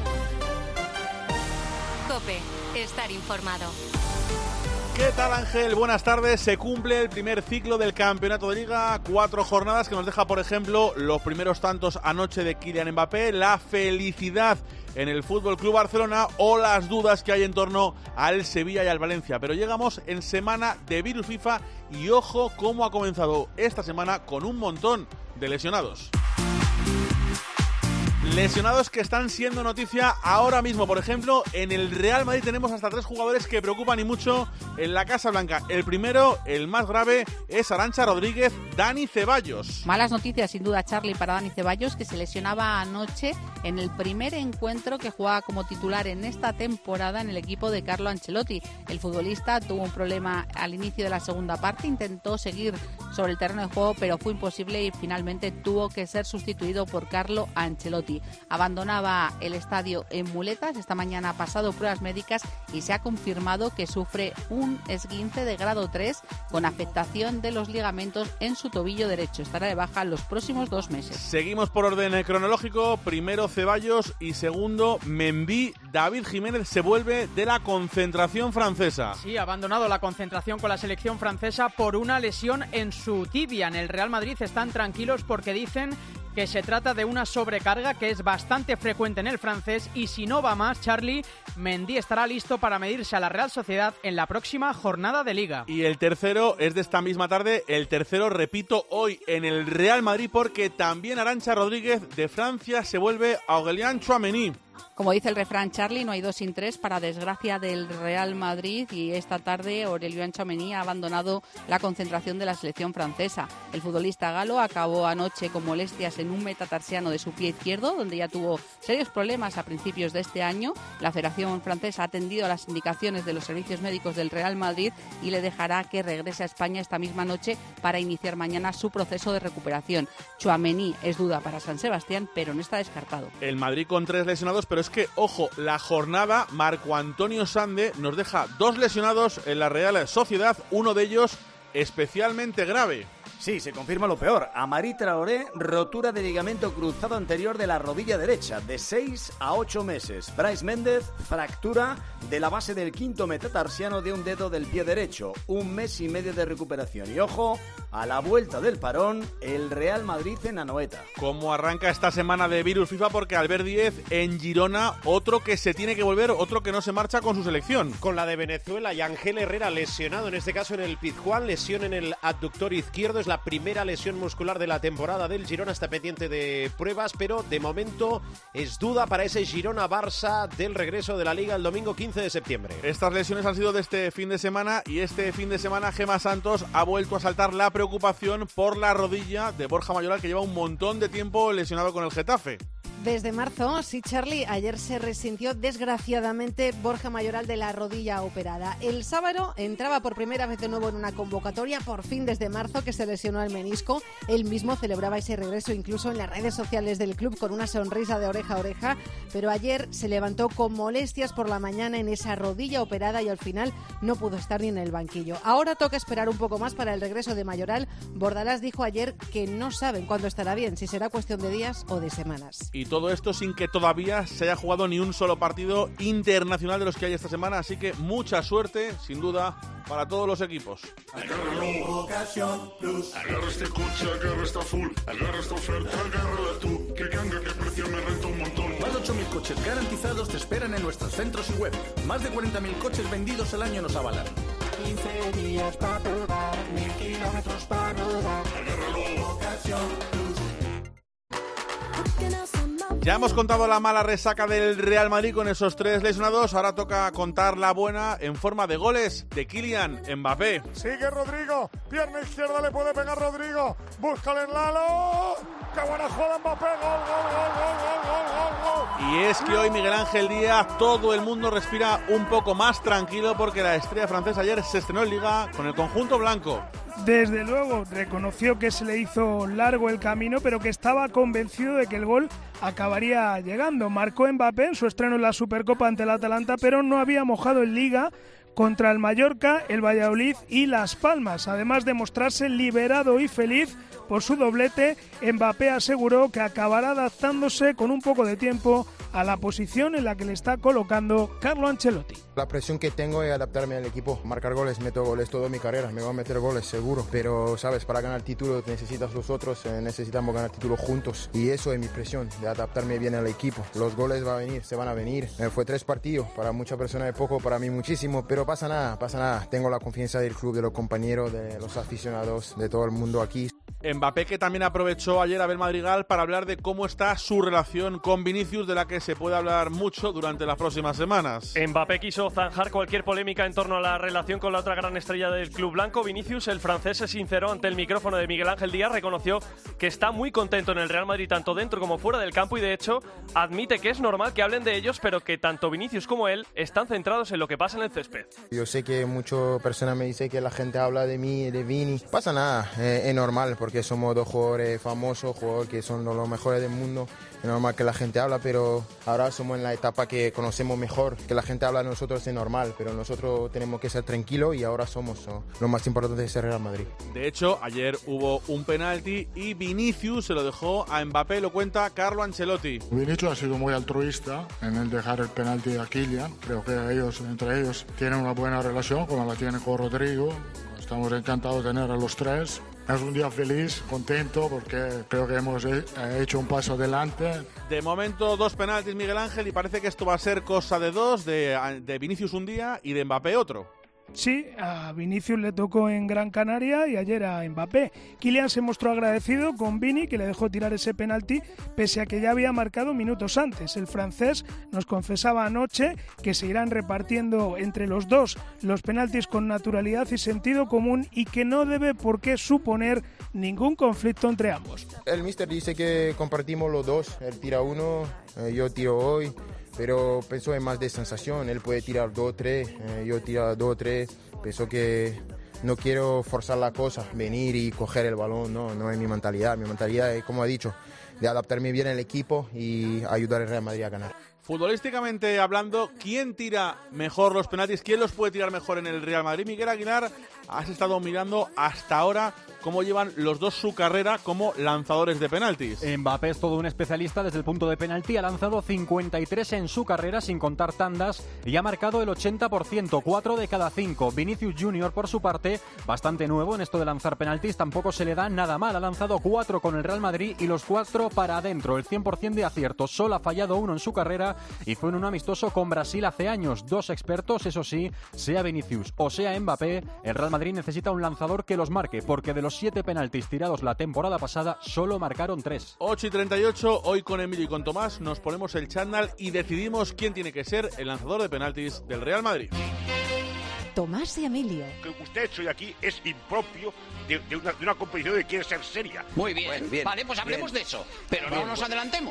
Speaker 4: COPE. Estar informado.
Speaker 18: ¿Qué tal, Ángel? Buenas tardes. Se cumple el primer ciclo del Campeonato de Liga. Cuatro jornadas que nos deja, por ejemplo, los primeros tantos anoche de Kylian Mbappé, la felicidad en el Fútbol Club Barcelona o las dudas que hay en torno al Sevilla y al Valencia. Pero llegamos en semana de virus FIFA y ojo cómo ha comenzado esta semana con un montón de lesionados. Lesionados que están siendo noticia ahora mismo. Por ejemplo, en el Real Madrid tenemos hasta tres jugadores que preocupan y mucho en la Casa Blanca. El primero, el más grave, es Arantxa Rodríguez, Dani Ceballos.
Speaker 2: Malas noticias, sin duda, Charly, para Dani Ceballos, que se lesionaba anoche en el primer encuentro que jugaba como titular en esta temporada en el equipo de Carlo Ancelotti. El futbolista tuvo un problema al inicio de la segunda parte, intentó seguir sobre el terreno de juego, pero fue imposible y finalmente tuvo que ser sustituido por Carlo Ancelotti. Abandonaba el estadio en muletas. Esta mañana ha pasado pruebas médicas y se ha confirmado que sufre un esguince de grado tres con afectación de los ligamentos en su tobillo derecho. Estará de baja los próximos dos meses.
Speaker 18: Seguimos por orden cronológico. Primero Ceballos y segundo Mendy. David Jiménez se vuelve de la concentración francesa.
Speaker 7: Sí, ha abandonado la concentración con la selección francesa por una lesión en su tibia. En el Real Madrid están tranquilos porque dicen que se trata de una sobrecarga que es bastante frecuente en el francés y si no va más, Charly, Mendy estará listo para medirse a la Real Sociedad en la próxima jornada de Liga.
Speaker 18: Y el tercero es de esta misma tarde, el tercero, repito, hoy en el Real Madrid porque también Arantxa Rodríguez de Francia se vuelve a Aurélien Tchouaméni.
Speaker 2: Como dice el refrán, Charly, no hay dos sin tres para desgracia del Real Madrid y esta tarde Aurélien Tchouaméni ha abandonado la concentración de la selección francesa. El futbolista galo acabó anoche con molestias en un metatarsiano de su pie izquierdo, donde ya tuvo serios problemas a principios de este año. La Federación Francesa ha atendido a las indicaciones de los servicios médicos del Real Madrid y le dejará que regrese a España esta misma noche para iniciar mañana su proceso de recuperación. Tchouaméni es duda para San Sebastián, pero no está descartado.
Speaker 18: El Madrid con tres lesionados, pero es que, ojo, la jornada, Marco Antonio Sande nos deja dos lesionados en la Real Sociedad, uno de ellos especialmente grave.
Speaker 8: Sí, se confirma lo peor. Amari Traoré, rotura de ligamento cruzado anterior de la rodilla derecha, de seis a ocho meses. Brais Méndez, fractura de la base del quinto metatarsiano de un dedo del pie derecho. Un mes y medio de recuperación. Y ojo, a la vuelta del parón, el Real Madrid en Anoeta.
Speaker 18: ¿Cómo arranca esta semana de virus FIFA? Porque Albert Díez en Girona, otro que se tiene que volver, otro que no se marcha con su selección.
Speaker 9: Con la de Venezuela y Ángel Herrera lesionado, en este caso en el Pizjuán, lesión en el abductor izquierdo. Es la primera lesión muscular de la temporada del Girona, está pendiente de pruebas, pero de momento es duda para ese Girona-Barça del regreso de la Liga el domingo quince de septiembre.
Speaker 18: Estas lesiones han sido de este fin de semana y este fin de semana Gemma Santos ha vuelto a saltar la preocupación por la rodilla de Borja Mayoral, que lleva un montón de tiempo lesionado con el Getafe.
Speaker 19: Desde marzo, sí, Charly, ayer se resintió desgraciadamente Borja Mayoral de la rodilla operada. El sábado entraba por primera vez de nuevo en una convocatoria, por fin desde marzo que se lesionó el menisco. Él mismo celebraba ese regreso incluso en las redes sociales del club con una sonrisa de oreja a oreja, pero ayer se levantó con molestias por la mañana en esa rodilla operada y al final no pudo estar ni en el banquillo. Ahora toca esperar un poco más para el regreso de Mayoral. Bordalás dijo ayer que no saben cuándo estará bien, si será cuestión de días o de semanas.
Speaker 18: Y todo esto sin que todavía se haya jugado ni un solo partido internacional de los que hay esta semana, así que mucha suerte, sin duda, para todos los equipos.
Speaker 10: Agárralo, Ocasión Plus. Agarra este coche, agarra esta full, agarra esta oferta, agárrala tú. Que ganga, que precio me renta un montón.
Speaker 11: Más de ocho mil coches garantizados te esperan en nuestros centros y web. Más de cuarenta mil coches vendidos al año nos avalan.
Speaker 10: quince días para probar, mil kilómetros para rodar. Agárralo, Ocasión Plus.
Speaker 18: Ya hemos contado la mala resaca del Real Madrid con esos tres lesionados. Ahora toca contar la buena en forma de goles de Kylian Mbappé.
Speaker 13: Sigue Rodrigo, pierna izquierda, le puede pegar Rodrigo. Búscale en Lalo. ¡Qué buena jugada Mbappé! ¡Gol, gol, gol, gol, gol, gol, gol!
Speaker 18: Y es que hoy Miguel Ángel Díaz, todo el mundo respira un poco más tranquilo porque la estrella francesa ayer se estrenó en Liga con el conjunto blanco.
Speaker 14: Desde luego, reconoció que se le hizo largo el camino, pero que estaba convencido de que el gol acabaría llegando. Marcó Mbappé en su estreno en la Supercopa ante el Atalanta, pero no había mojado en Liga contra el Mallorca, el Valladolid y Las Palmas. Además de mostrarse liberado y feliz por su doblete, Mbappé aseguró que acabará adaptándose con un poco de tiempo a la posición en la que le está colocando Carlo Ancelotti.
Speaker 1: La presión que tengo es adaptarme al equipo, marcar goles, meto goles toda mi carrera, me voy a meter goles seguro, pero sabes, para ganar título necesitas los otros, eh, necesitamos ganar título juntos y eso es mi presión, de adaptarme bien al equipo. Los goles van a venir, se van a venir, eh, fue tres partidos, para muchas personas es poco, para mí muchísimo, pero pasa nada, pasa nada, tengo la confianza del club, de los compañeros, de los aficionados, de todo el mundo aquí.
Speaker 18: Mbappé, que también aprovechó ayer Abel Madrigal para hablar de cómo está su relación con Vinicius, de la que se puede hablar mucho durante las próximas semanas.
Speaker 5: Mbappé quiso zanjar cualquier polémica en torno a la relación con la otra gran estrella del club blanco. Vinicius, el francés, se sinceró ante el micrófono de Miguel Ángel Díaz, reconoció que está muy contento en el Real Madrid, tanto dentro como fuera del campo, y de hecho admite que es normal que hablen de ellos, pero que tanto Vinicius como él están centrados en lo que pasa en el césped.
Speaker 1: Yo sé que muchas personas me dicen que la gente habla de mí, de Vini. Pasa nada, eh, es normal, porque somos dos jugadores famosos, jugadores que son los mejores del mundo. Es normal que la gente habla, pero ahora somos en la etapa que conocemos mejor. Que la gente habla de nosotros es normal, pero nosotros tenemos que ser tranquilos y ahora somos, ¿no? Lo más importante es ser Real Madrid.
Speaker 18: De hecho, ayer hubo un penalti y Vinicius se lo dejó a Mbappé, lo cuenta Carlo Ancelotti.
Speaker 13: Vinicius ha sido muy altruista en el dejar el penalti a Kylian. Creo que ellos, entre ellos, tienen una buena relación, como la tienen con Rodrigo. Estamos encantados de tener a los tres. Es un día feliz, contento, porque creo que hemos hecho un paso adelante.
Speaker 18: De momento, dos penaltis, Miguel Ángel, y parece que esto va a ser cosa de dos, de, de Vinicius un día y de Mbappé otro.
Speaker 14: Sí, a Vinicius le tocó en Gran Canaria y ayer a Mbappé. Kylian se mostró agradecido con Vini, que le dejó tirar ese penalti pese a que ya había marcado minutos antes. El francés nos confesaba anoche que se irán repartiendo entre los dos los penaltis con naturalidad y sentido común y que no debe por qué suponer ningún conflicto entre ambos.
Speaker 1: El míster dice que compartimos los dos, él tira uno, eh, yo tiro hoy. Pero pienso en más de sensación, él puede tirar dos o tres, eh, yo tiro dos o tres, pienso que no quiero forzar la cosa, venir y coger el balón, no, no es mi mentalidad, mi mentalidad es, como he dicho, de adaptarme bien al equipo y ayudar al Real Madrid a ganar.
Speaker 18: Futbolísticamente hablando, ¿quién tira mejor los penaltis? ¿Quién los puede tirar mejor en el Real Madrid? Miguel Aguilar, has estado mirando hasta ahora cómo llevan los dos su carrera como lanzadores de penaltis.
Speaker 6: Mbappé es todo un especialista desde el punto de penalti, ha lanzado cincuenta y tres en su carrera sin contar tandas y ha marcado el ochenta por ciento, cuatro de cada cinco. Vinicius Junior, por su parte, bastante nuevo en esto de lanzar penaltis, tampoco se le da nada mal, ha lanzado cuatro con el Real Madrid y los cuatro para adentro, el cien por ciento de acierto, solo ha fallado uno en su carrera y fue en un amistoso con Brasil hace años. Dos expertos, eso sí, sea Vinicius o sea Mbappé, el Real Madrid necesita un lanzador que los marque, porque de los siete penaltis tirados la temporada pasada solo marcaron tres.
Speaker 18: ocho y treinta y ocho, hoy con Emilio y con Tomás nos ponemos el chándal y decidimos quién tiene que ser el lanzador de penaltis del Real Madrid.
Speaker 15: Tomás y Emilio.
Speaker 29: Lo que usted ha hecho hoy aquí es impropio de, de, una, de una competición que quiere ser seria.
Speaker 16: Muy bien,
Speaker 29: bueno, bien
Speaker 16: vale, pues hablemos
Speaker 29: bien.
Speaker 16: de eso, pero
Speaker 29: Bien,
Speaker 16: no nos
Speaker 29: bueno.
Speaker 16: adelantemos.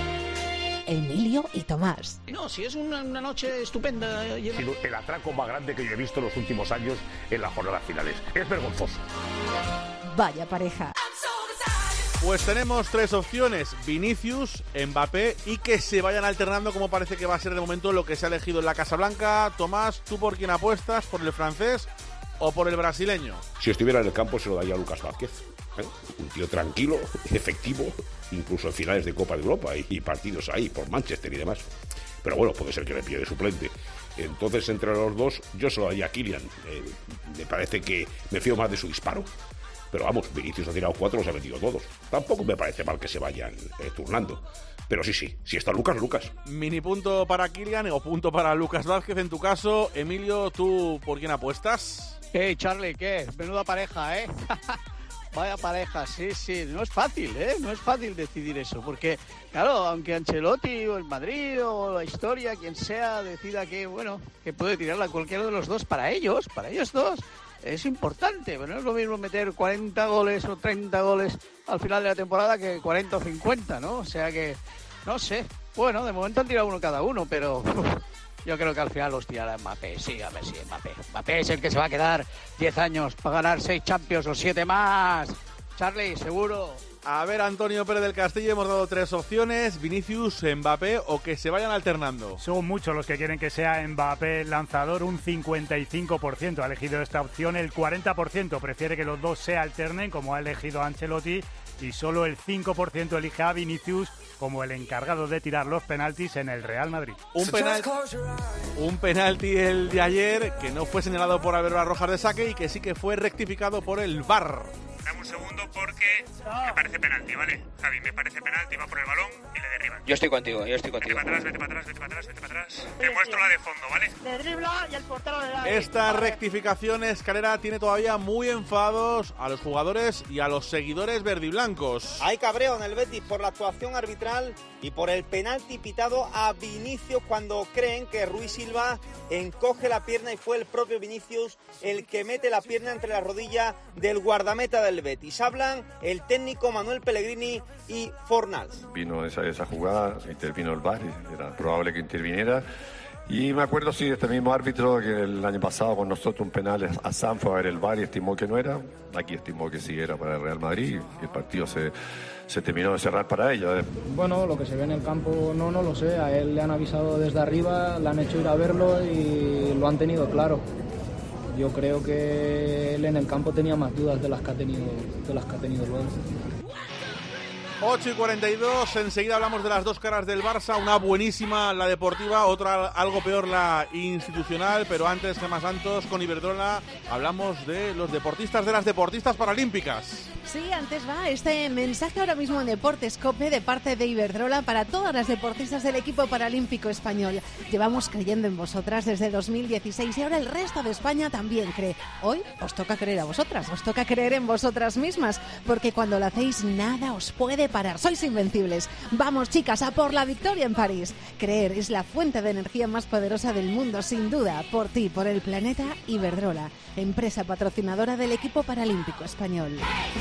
Speaker 15: Emilio y Tomás.
Speaker 16: No, si es una, una noche estupenda. Llena...
Speaker 29: Sino el atraco más grande que yo he visto en los últimos años en las jornadas finales. Es vergonzoso.
Speaker 15: Vaya pareja.
Speaker 18: Pues tenemos tres opciones, Vinicius, Mbappé y que se vayan alternando, como parece que va a ser de momento lo que se ha elegido en la Casa Blanca. Tomás, ¿tú por quién apuestas? ¿Por el francés o por el brasileño?
Speaker 29: Si estuviera en el campo se lo daría a Lucas Vázquez. ¿eh? Un tío tranquilo, efectivo, incluso en finales de Copa de Europa y, y partidos ahí por Manchester y demás. Pero bueno, puede ser que le pille de suplente. Entonces, entre los dos, yo se lo daría a Kylian. Eh, me parece que me fío más de su disparo. Pero vamos, Vinicius ha tirado cuatro, los ha metido todos. Tampoco me parece mal que se vayan eh, turnando. Pero sí, sí, si está Lucas, Lucas.
Speaker 18: Mini punto para Kylian o punto para Lucas Vázquez en tu caso. Emilio, ¿tú por quién apuestas?
Speaker 16: Hey, Charlie, ¿qué? Menuda pareja, ¿eh? Vaya pareja, sí, sí. No es fácil, ¿eh? No es fácil decidir eso. Porque, claro, aunque Ancelotti o el Madrid o la historia, quien sea, decida que, bueno, que puede tirarla a cualquiera de los dos, para ellos, para ellos dos, es importante. Pero no es lo mismo meter cuarenta goles o treinta goles al final de la temporada que cuarenta o cincuenta, ¿no? O sea que, no sé. Bueno, de momento han tirado uno cada uno, pero uf, yo creo que al final los tirará Mbappé. Sí, a ver si Mbappé. Mbappé es el que se va a quedar diez años para ganar seis Champions o siete más. Charlie, seguro.
Speaker 18: A ver, Antonio Pérez del Castillo, hemos dado tres opciones: Vinicius, Mbappé o que se vayan alternando.
Speaker 17: Son muchos los que quieren que sea Mbappé el lanzador, un cincuenta y cinco por ciento ha elegido esta opción, el cuarenta por ciento prefiere que los dos se alternen, como ha elegido Ancelotti, y solo el cinco por ciento elige a Vinicius como el encargado de tirar los penaltis en el Real Madrid.
Speaker 18: Un, penal, un penalti el de ayer que no fue señalado por Alberto Rojas de saque y que sí que fue rectificado por el V A R.
Speaker 20: Dame un segundo porque me parece penalti, ¿vale? Javi, me parece penalti, va por el balón y le derriban.
Speaker 21: Yo estoy contigo, yo estoy contigo.
Speaker 20: Vete para atrás, vete para atrás, vete para atrás, vete para atrás. Te muestro la de fondo, ¿vale?
Speaker 22: Le dribla y el portero le da.
Speaker 18: Esta rectificación, Escalera, tiene todavía muy enfadados a los jugadores y a los seguidores verdiblancos.
Speaker 23: Hay cabreo en el Betis por la actuación arbitral y por el penalti pitado a Vinicius cuando creen que Rui Silva encoge la pierna y fue el propio Vinicius el que mete la pierna entre la rodilla del guardameta del Betis. Hablan el técnico Manuel Pellegrini y Fornals.
Speaker 24: Vino esa, esa jugada, intervino el V A R, era probable que interviniera. Y me acuerdo, sí, de este mismo árbitro que el año pasado con nosotros un penal a Sam fue a ver el V A R y estimó que no era. Aquí estimó que sí era para el Real Madrid y el partido se, se terminó de cerrar para ellos.
Speaker 27: Bueno, lo que se ve en el campo no, no lo sé. A él le han avisado desde arriba, le han hecho ir a verlo y lo han tenido claro. Yo creo que él en el campo tenía más dudas de las que ha tenido, de las que ha tenido luego.
Speaker 18: ocho y cuarenta y dos, enseguida hablamos de las dos caras del Barça, una buenísima la deportiva, otra algo peor la institucional, pero antes, Gemma Santos, con Iberdrola hablamos de los deportistas, de las deportistas paralímpicas.
Speaker 15: Sí, antes va este mensaje ahora mismo en Deportes COPE de parte de Iberdrola para todas las deportistas del equipo paralímpico español. Llevamos creyendo en vosotras desde dos mil dieciséis y ahora el resto de España también cree. Hoy os toca creer a vosotras, os toca creer en vosotras mismas, porque cuando lo hacéis nada os puede parar, sois invencibles. Vamos, chicas, a por la victoria en París. Creer es la fuente de energía más poderosa del mundo, sin duda. Por ti, por el planeta, Iberdrola, empresa patrocinadora del equipo paralímpico español.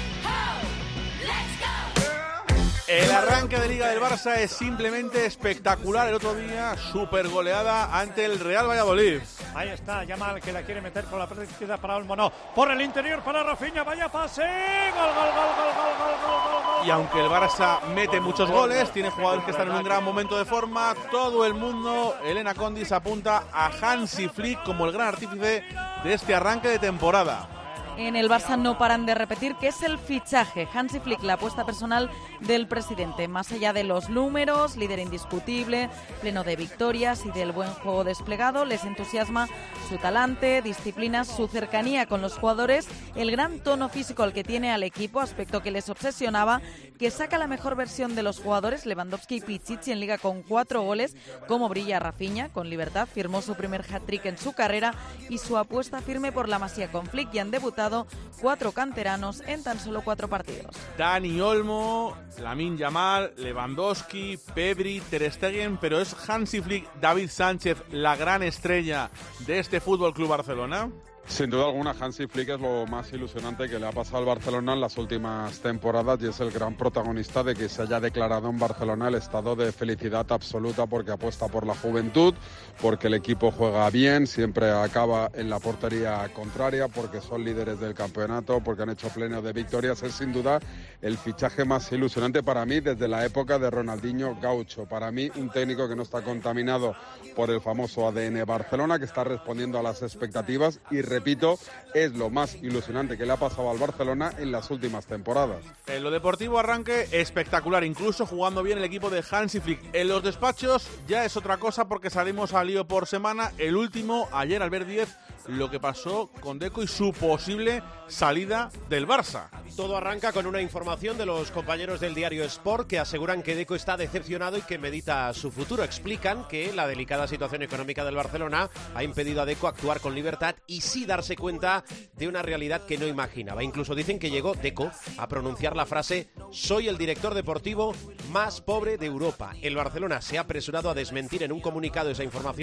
Speaker 18: El arranque de Liga del Barça es simplemente espectacular. El otro día, super goleada ante el Real Valladolid.
Speaker 25: Ahí está, Yamal, que la quiere meter por la parte izquierda para Olmo, no. Por el interior para Rafinha, vaya pase. Gol, gol, gol, gol, gol, gol, gol, gol.
Speaker 18: Y aunque el Barça mete muchos goles, tiene jugadores que están en un gran momento de forma, todo el mundo, Elena Condis, apunta a Hansi Flick como el gran artífice de este arranque de temporada.
Speaker 26: En el Barça no paran de repetir que es el fichaje. Hansi Flick, la apuesta personal del presidente. Más allá de los números, líder indiscutible, pleno de victorias y del buen juego desplegado, les entusiasma su talante, disciplina, su cercanía con los jugadores, el gran tono físico al que tiene al equipo, aspecto que les obsesionaba, que saca la mejor versión de los jugadores, Lewandowski y Pichichi en Liga con cuatro goles, como brilla Rafinha, con libertad, firmó su primer hat-trick en su carrera y su apuesta firme por la Masía con Flick, y han debutado cuatro canteranos en tan solo cuatro partidos.
Speaker 18: Dani Olmo, Lamine Yamal, Lewandowski, Pedri, Ter Stegen, pero ¿es Hansi Flick, David Sánchez, la gran estrella de este Fútbol Club Barcelona?
Speaker 28: Sin duda alguna, Hansi Flick es lo más ilusionante que le ha pasado al Barcelona en las últimas temporadas y es el gran protagonista de que se haya declarado en Barcelona el estado de felicidad absoluta, porque apuesta por la juventud, porque el equipo juega bien, siempre acaba en la portería contraria, porque son líderes del campeonato, porque han hecho pleno de victorias. Es sin duda el fichaje más ilusionante para mí desde la época de Ronaldinho Gaucho. Para mí, un técnico que no está contaminado por el famoso A D N Barcelona, que está respondiendo a las expectativas y repito, es lo más ilusionante que le ha pasado al Barcelona en las últimas temporadas.
Speaker 18: En lo deportivo, arranque espectacular, incluso jugando bien el equipo de Hansi Flick. En los despachos ya es otra cosa, porque salimos al lío por semana. El último, ayer al ver diez, lo que pasó con Deco y su posible salida del Barça.
Speaker 9: Todo arranca con una información de los compañeros del diario Sport que aseguran que Deco está decepcionado y que medita su futuro. Explican que la delicada situación económica del Barcelona ha impedido a Deco actuar con libertad y sí darse cuenta de una realidad que no imaginaba. Incluso dicen que llegó Deco a pronunciar la frase «Soy el director deportivo más pobre de Europa». El Barcelona se ha apresurado a desmentir en un comunicado esa información,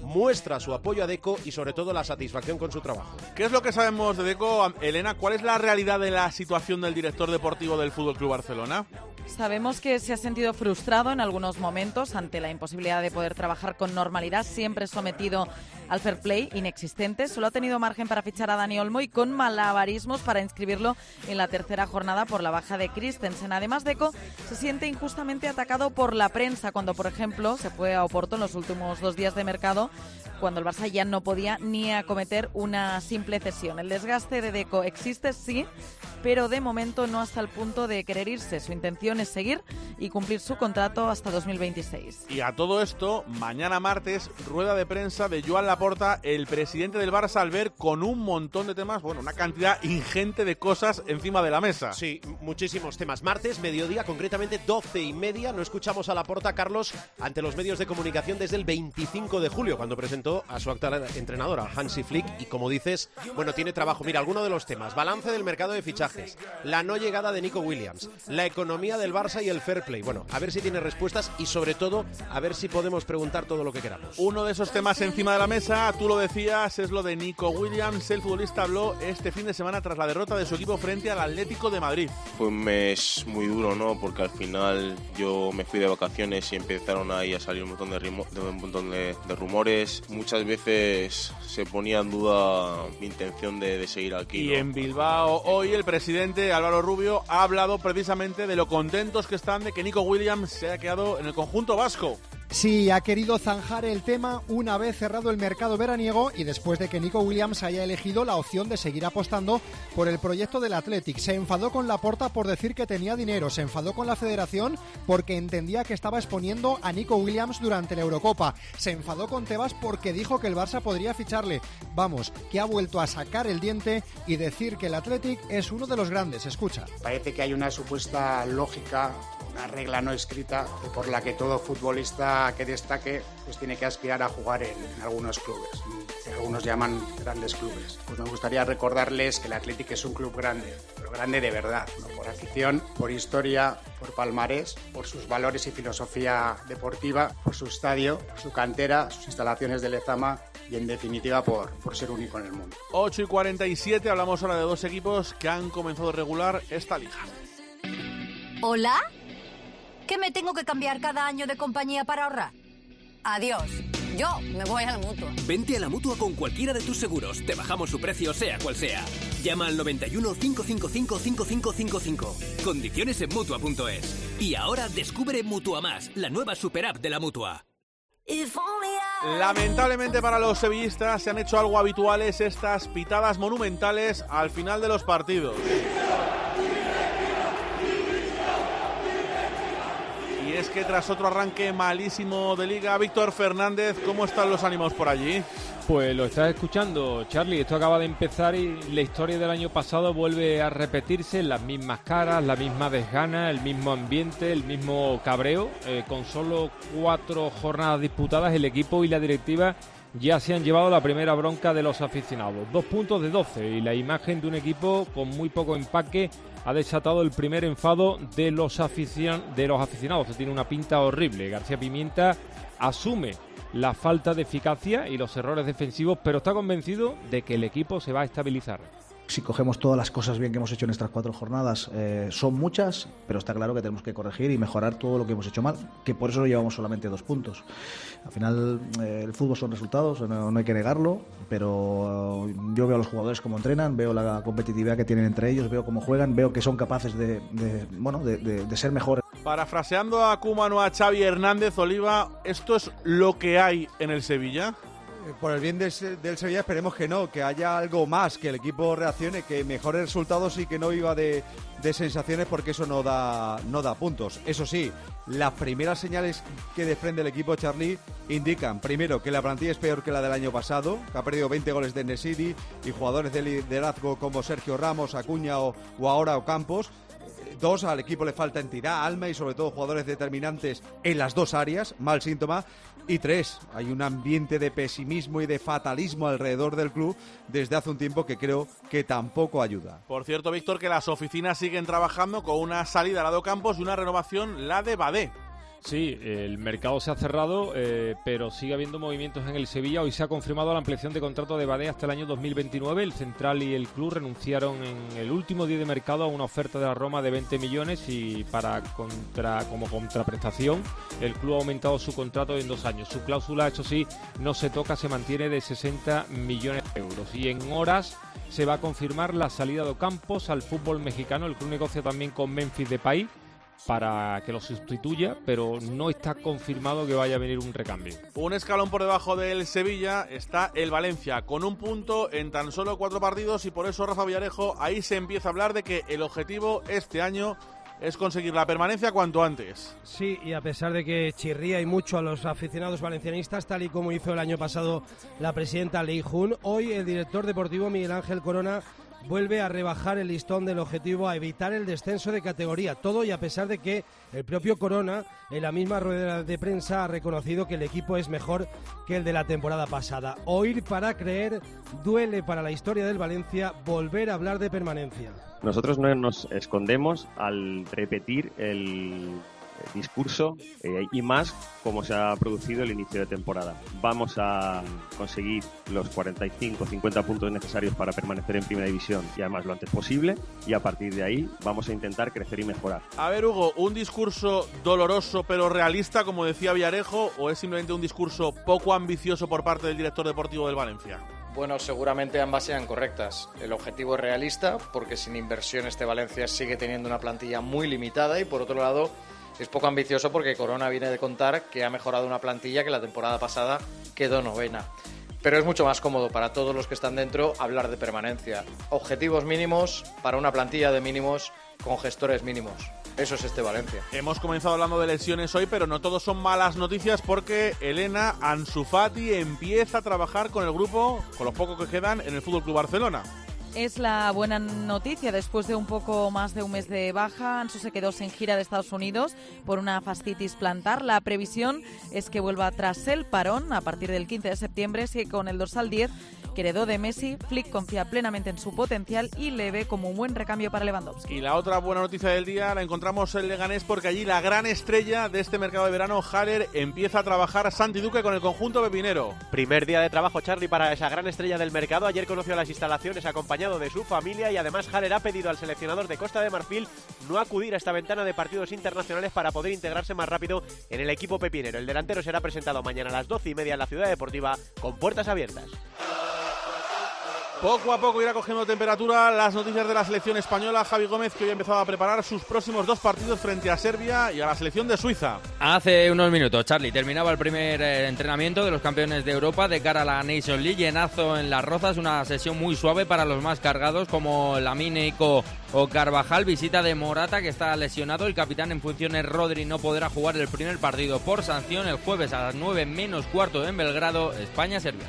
Speaker 9: muestra su apoyo a Deco y sobre todo la satisfacción con su trabajo.
Speaker 18: ¿Qué es lo que sabemos de Deco, Elena? ¿Cuál es la realidad de la situación del director deportivo del F C Barcelona?
Speaker 26: Sabemos que se ha sentido frustrado en algunos momentos ante la imposibilidad de poder trabajar con normalidad, siempre sometido al fair play inexistente. Solo ha tenido margen para fichar a Dani Olmo y con malabarismos para inscribirlo en la tercera jornada por la baja de Christensen. Además, Deco se siente injustamente atacado por la prensa cuando, por ejemplo, se fue a Oporto en los últimos dos días de mercado, cuando el Barça ya no podía ni acometer una simple cesión. El desgaste de Deco existe, sí, pero de momento no hasta el punto de querer irse. Su intención es seguir y cumplir su contrato hasta dos mil veintiséis.
Speaker 18: Y a todo esto, mañana martes, rueda de prensa de Joan Laporta, el presidente del Barça, al ver con un montón de temas, bueno, una cantidad ingente de cosas encima de la mesa.
Speaker 9: Sí, muchísimos temas. Martes, mediodía, concretamente doce y media, no escuchamos a Laporta, Carlos, ante los medios de comunicación desde el veinticinco de julio, cuando presentó a su actual entrenadora, Hansi Flick, y como dices, bueno, tiene trabajo. Mira, alguno de los temas: balance del mercado de fichajes, la no llegada de Nico Williams, la economía del Barça y el fair play. Bueno, a ver si tiene respuestas y sobre todo a ver si podemos preguntar todo lo que queramos.
Speaker 18: Uno de esos temas encima de la mesa, tú lo decías, es lo de Nico Williams. El futbolista habló este fin de semana tras la derrota de su equipo frente al Atlético de Madrid.
Speaker 2: Fue un mes muy duro, ¿no? Porque al final yo me fui de vacaciones y empezaron ahí a salir un montón de, rimo, de, un montón de, de rumores. Muchas veces se ponía en duda mi intención de, de seguir aquí,
Speaker 18: Y
Speaker 2: ¿no?
Speaker 18: en Bilbao hoy el presidente Álvaro Rubio ha hablado precisamente de lo contentos que están de que Nico Williams se haya quedado en el conjunto vasco.
Speaker 3: Sí, ha querido zanjar el tema una vez cerrado el mercado veraniego y después de que Nico Williams haya elegido la opción de seguir apostando por el proyecto del Athletic. Se enfadó con Laporta por decir que tenía dinero, se enfadó con la federación porque entendía que estaba exponiendo a Nico Williams durante la Eurocopa, se enfadó con Tebas porque dijo que el Barça podría ficharle. Vamos, que ha vuelto a sacar el diente y decir que el Athletic es uno de los grandes. Escucha.
Speaker 4: Parece que hay una supuesta lógica, una regla no escrita por la que todo futbolista que destaque pues tiene que aspirar a jugar en, en algunos clubes, que algunos llaman grandes clubes. Pues me gustaría recordarles que el Athletic es un club grande, pero grande de verdad, ¿no? Por afición, por historia, por palmarés, por sus valores y filosofía deportiva, por su estadio, por su cantera, sus instalaciones de Lezama y en definitiva por, por ser único en el mundo.
Speaker 18: ocho y cuarenta y siete, hablamos ahora de dos equipos que han comenzado a regular esta liga.
Speaker 7: ¿Hola? ¿Que me tengo que cambiar cada año de compañía para ahorrar? Adiós. Yo me voy a la Mutua.
Speaker 8: Vente a la Mutua con cualquiera de tus seguros. Te bajamos su precio sea cual sea. Llama al noventa y uno, cinco cinco cinco, cinco cinco cinco cinco. Condiciones en Mutua punto es. Y ahora descubre Mutua Más, la nueva super app de la Mutua.
Speaker 18: Lamentablemente para los sevillistas se han hecho algo habituales estas pitadas monumentales al final de los partidos. Y es que tras otro arranque malísimo de Liga, Víctor Fernández, ¿cómo están los ánimos por allí?
Speaker 11: Pues lo estás escuchando, Charlie, esto acaba de empezar y la historia del año pasado vuelve a repetirse, las mismas caras, la misma desgana, el mismo ambiente, el mismo cabreo. Eh, con solo cuatro jornadas disputadas, el equipo y la directiva ya se han llevado la primera bronca de los aficionados. Dos puntos de doce y la imagen de un equipo con muy poco empaque ha desatado el primer enfado de los, aficion- de los aficionados, que tiene una pinta horrible. García Pimienta asume la falta de eficacia y los errores defensivos, pero está convencido de que el equipo se va a estabilizar.
Speaker 12: Si cogemos todas las cosas bien que hemos hecho en estas cuatro jornadas, eh, son muchas, pero está claro que tenemos que corregir y mejorar todo lo que hemos hecho mal, que por eso llevamos solamente dos puntos. Al final, eh, el fútbol son resultados, no, no hay que negarlo, pero eh, yo veo a los jugadores cómo entrenan, veo la competitividad que tienen entre ellos, veo cómo juegan, veo que son capaces de, de, bueno, de, de, de ser mejores.
Speaker 18: Parafraseando a Koeman o a Xavi Hernández, Oliva, ¿esto es lo que hay en el Sevilla?
Speaker 19: Por el bien del, del Sevilla esperemos que no, que haya algo más, que el equipo reaccione, que mejore resultados y que no viva de, de sensaciones, porque eso no da, no da puntos. Eso sí, las primeras señales que desprende el equipo, Charlie, indican primero que la plantilla es peor que la del año pasado, que ha perdido veinte goles de Nesiri y jugadores de liderazgo como Sergio Ramos, Acuña o, o ahora Ocampos. Dos, al equipo le falta entidad, alma y sobre todo jugadores determinantes en las dos áreas, mal síntoma. Y tres, hay un ambiente de pesimismo y de fatalismo alrededor del club desde hace un tiempo que creo que tampoco ayuda.
Speaker 18: Por cierto, Víctor, que las oficinas siguen trabajando con una salida a la de Ocampos y una renovación, la de Badé.
Speaker 11: Sí, el mercado se ha cerrado, eh, pero sigue habiendo movimientos en el Sevilla. Hoy se ha confirmado la ampliación de contrato de Badé hasta el año dos mil veintinueve. El central y el club renunciaron en el último día de mercado a una oferta de la Roma de veinte millones y para contra como contraprestación el club ha aumentado su contrato en dos años. Su cláusula, eso sí, no se toca, se mantiene de sesenta millones de euros. Y en horas se va a confirmar la salida de Ocampos al fútbol mexicano. El club negocia también con Memphis Depay para que lo sustituya, pero no está confirmado que vaya a venir un recambio.
Speaker 18: Un escalón por debajo del Sevilla está el Valencia, con un punto en tan solo cuatro partidos, y por eso, Rafa Villarejo, ahí se empieza a hablar de que el objetivo este año es conseguir la permanencia cuanto antes.
Speaker 1: Sí, y a pesar de que chirría y mucho a los aficionados valencianistas, tal y como hizo el año pasado la presidenta Lei Jun, hoy el director deportivo Miguel Ángel Corona vuelve a rebajar el listón del objetivo, a evitar el descenso de categoría. Todo y a pesar de que el propio Corona, en la misma rueda de prensa, ha reconocido que el equipo es mejor que el de la temporada pasada. Oír para creer duele para la historia del Valencia volver a hablar de permanencia.
Speaker 5: Nosotros no nos escondemos al repetir el discurso eh, y más como se ha producido el inicio de temporada. Vamos a conseguir los cuarenta y cinco cincuenta puntos necesarios para permanecer en primera división y además lo antes posible, y a partir de ahí vamos a intentar crecer y mejorar.
Speaker 18: A ver, Hugo, ¿un discurso doloroso pero realista, como decía Villarejo, o es simplemente un discurso poco ambicioso por parte del director deportivo del Valencia?
Speaker 6: Bueno, seguramente ambas sean correctas. El objetivo es realista porque sin inversión este Valencia sigue teniendo una plantilla muy limitada, y por otro lado es poco ambicioso porque Corona viene de contar que ha mejorado una plantilla que la temporada pasada quedó novena. Pero es mucho más cómodo para todos los que están dentro hablar de permanencia. Objetivos mínimos para una plantilla de mínimos con gestores mínimos. Eso es este Valencia.
Speaker 18: Hemos comenzado hablando de lesiones hoy, pero no todos son malas noticias porque Elena Ansu Fati empieza a trabajar con el grupo, con los pocos que quedan, en el F C Barcelona.
Speaker 26: Es la buena noticia. Después de un poco más de un mes de baja, Ansu se quedó sin gira de Estados Unidos por una fascitis plantar. La previsión es que vuelva tras el parón a partir del quince de septiembre, si con el dorsal diez que heredó de Messi, Flick confía plenamente en su potencial y le ve como un buen recambio para Lewandowski.
Speaker 18: Y la otra buena noticia del día la encontramos en Leganés, porque allí la gran estrella de este mercado de verano, Haller, empieza a trabajar a Santi Duque con el conjunto pepinero.
Speaker 9: Primer día de trabajo, Charly, para esa gran estrella del mercado. Ayer conoció las instalaciones acompañado de su familia, y además Haller ha pedido al seleccionador de Costa de Marfil no acudir a esta ventana de partidos internacionales para poder integrarse más rápido en el equipo pepinero. El delantero será presentado mañana a las doce y media en la Ciudad Deportiva con puertas abiertas.
Speaker 18: Poco a poco irá cogiendo temperatura las noticias de la selección española. Javi Gómez, que hoy ha empezado a preparar sus próximos dos partidos frente a Serbia y a la selección de Suiza.
Speaker 10: Hace unos minutos, Charly, terminaba el primer eh, entrenamiento de los campeones de Europa de cara a la Nations League. Llenazo en Las Rozas, una sesión muy suave para los más cargados como Lamine, Ico o Carvajal. Visita de Morata, que está lesionado. El capitán en funciones, Rodri, no podrá jugar el primer partido por sanción el jueves a las nueve menos cuarto en Belgrado, España-Serbia.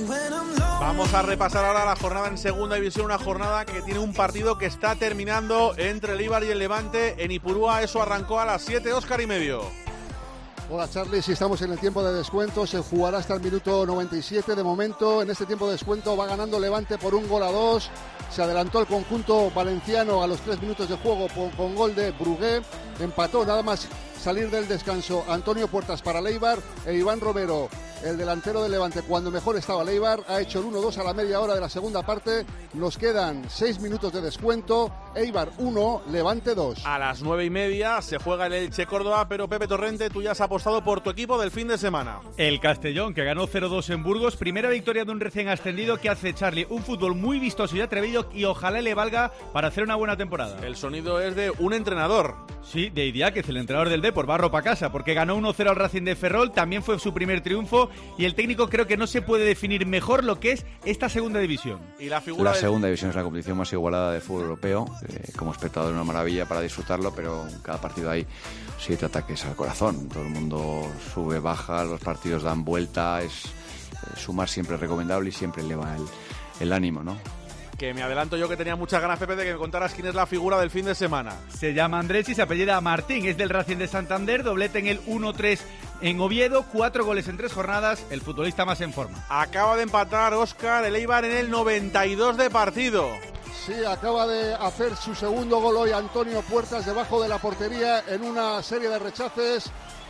Speaker 18: Vamos a repasar ahora la jornada en segunda división, una jornada que tiene un partido que está terminando entre el Eibar y el Levante en Ipurúa. Eso arrancó a las siete, Óscar y medio.
Speaker 13: Hola Charly, si estamos en el tiempo de descuento, se jugará hasta el minuto noventa y siete. De momento, en este tiempo de descuento va ganando Levante por un gol a dos. Se adelantó el conjunto valenciano a los tres minutos de juego con, con gol de Brugué. Empató nada más salir del descanso Antonio Puertas para el Eibar, e Iván Romero, el delantero del Levante, cuando mejor estaba el Eibar, ha hecho el uno dos a la media hora de la segunda parte. Nos quedan seis minutos de descuento. Eibar uno, Levante dos.
Speaker 18: A las nueve y media se juega el Elche Córdoba, pero Pepe Torrente, tú ya has apostado por tu equipo del fin de semana.
Speaker 14: El Castellón, que ganó cero dos en Burgos. Primera victoria de un recién ascendido que hace, Charly, un fútbol muy vistoso y atrevido, y ojalá le valga para hacer una buena temporada.
Speaker 18: El sonido es de un entrenador.
Speaker 14: Sí, de Idiáquez, el entrenador del Depor, barro pa' casa, porque ganó uno cero al Racing de Ferrol, también fue su primer triunfo, y el técnico creo que no se puede definir mejor lo que es esta segunda división.
Speaker 18: Y la figura
Speaker 16: la
Speaker 18: del...
Speaker 16: segunda división es la competición más igualada del fútbol europeo, eh, como espectador una maravilla para disfrutarlo, pero en cada partido hay siete ataques al corazón, todo el mundo sube, baja, los partidos dan vuelta, es eh, sumar siempre es recomendable y siempre eleva el, el ánimo, ¿no?
Speaker 18: Que me adelanto yo, que tenía muchas ganas, Pepe, de que me contaras quién es la figura del fin de semana.
Speaker 14: Se llama Andrés y se apellida Martín, es del Racing de Santander, doblete en el uno tres en Oviedo, cuatro goles en tres jornadas, el futbolista más en forma.
Speaker 18: Acaba de empatar, Óscar, el Eibar en el noventa y dos de partido.
Speaker 13: Sí, acaba de hacer su segundo gol hoy Antonio Puertas debajo de la portería en una serie de rechaces.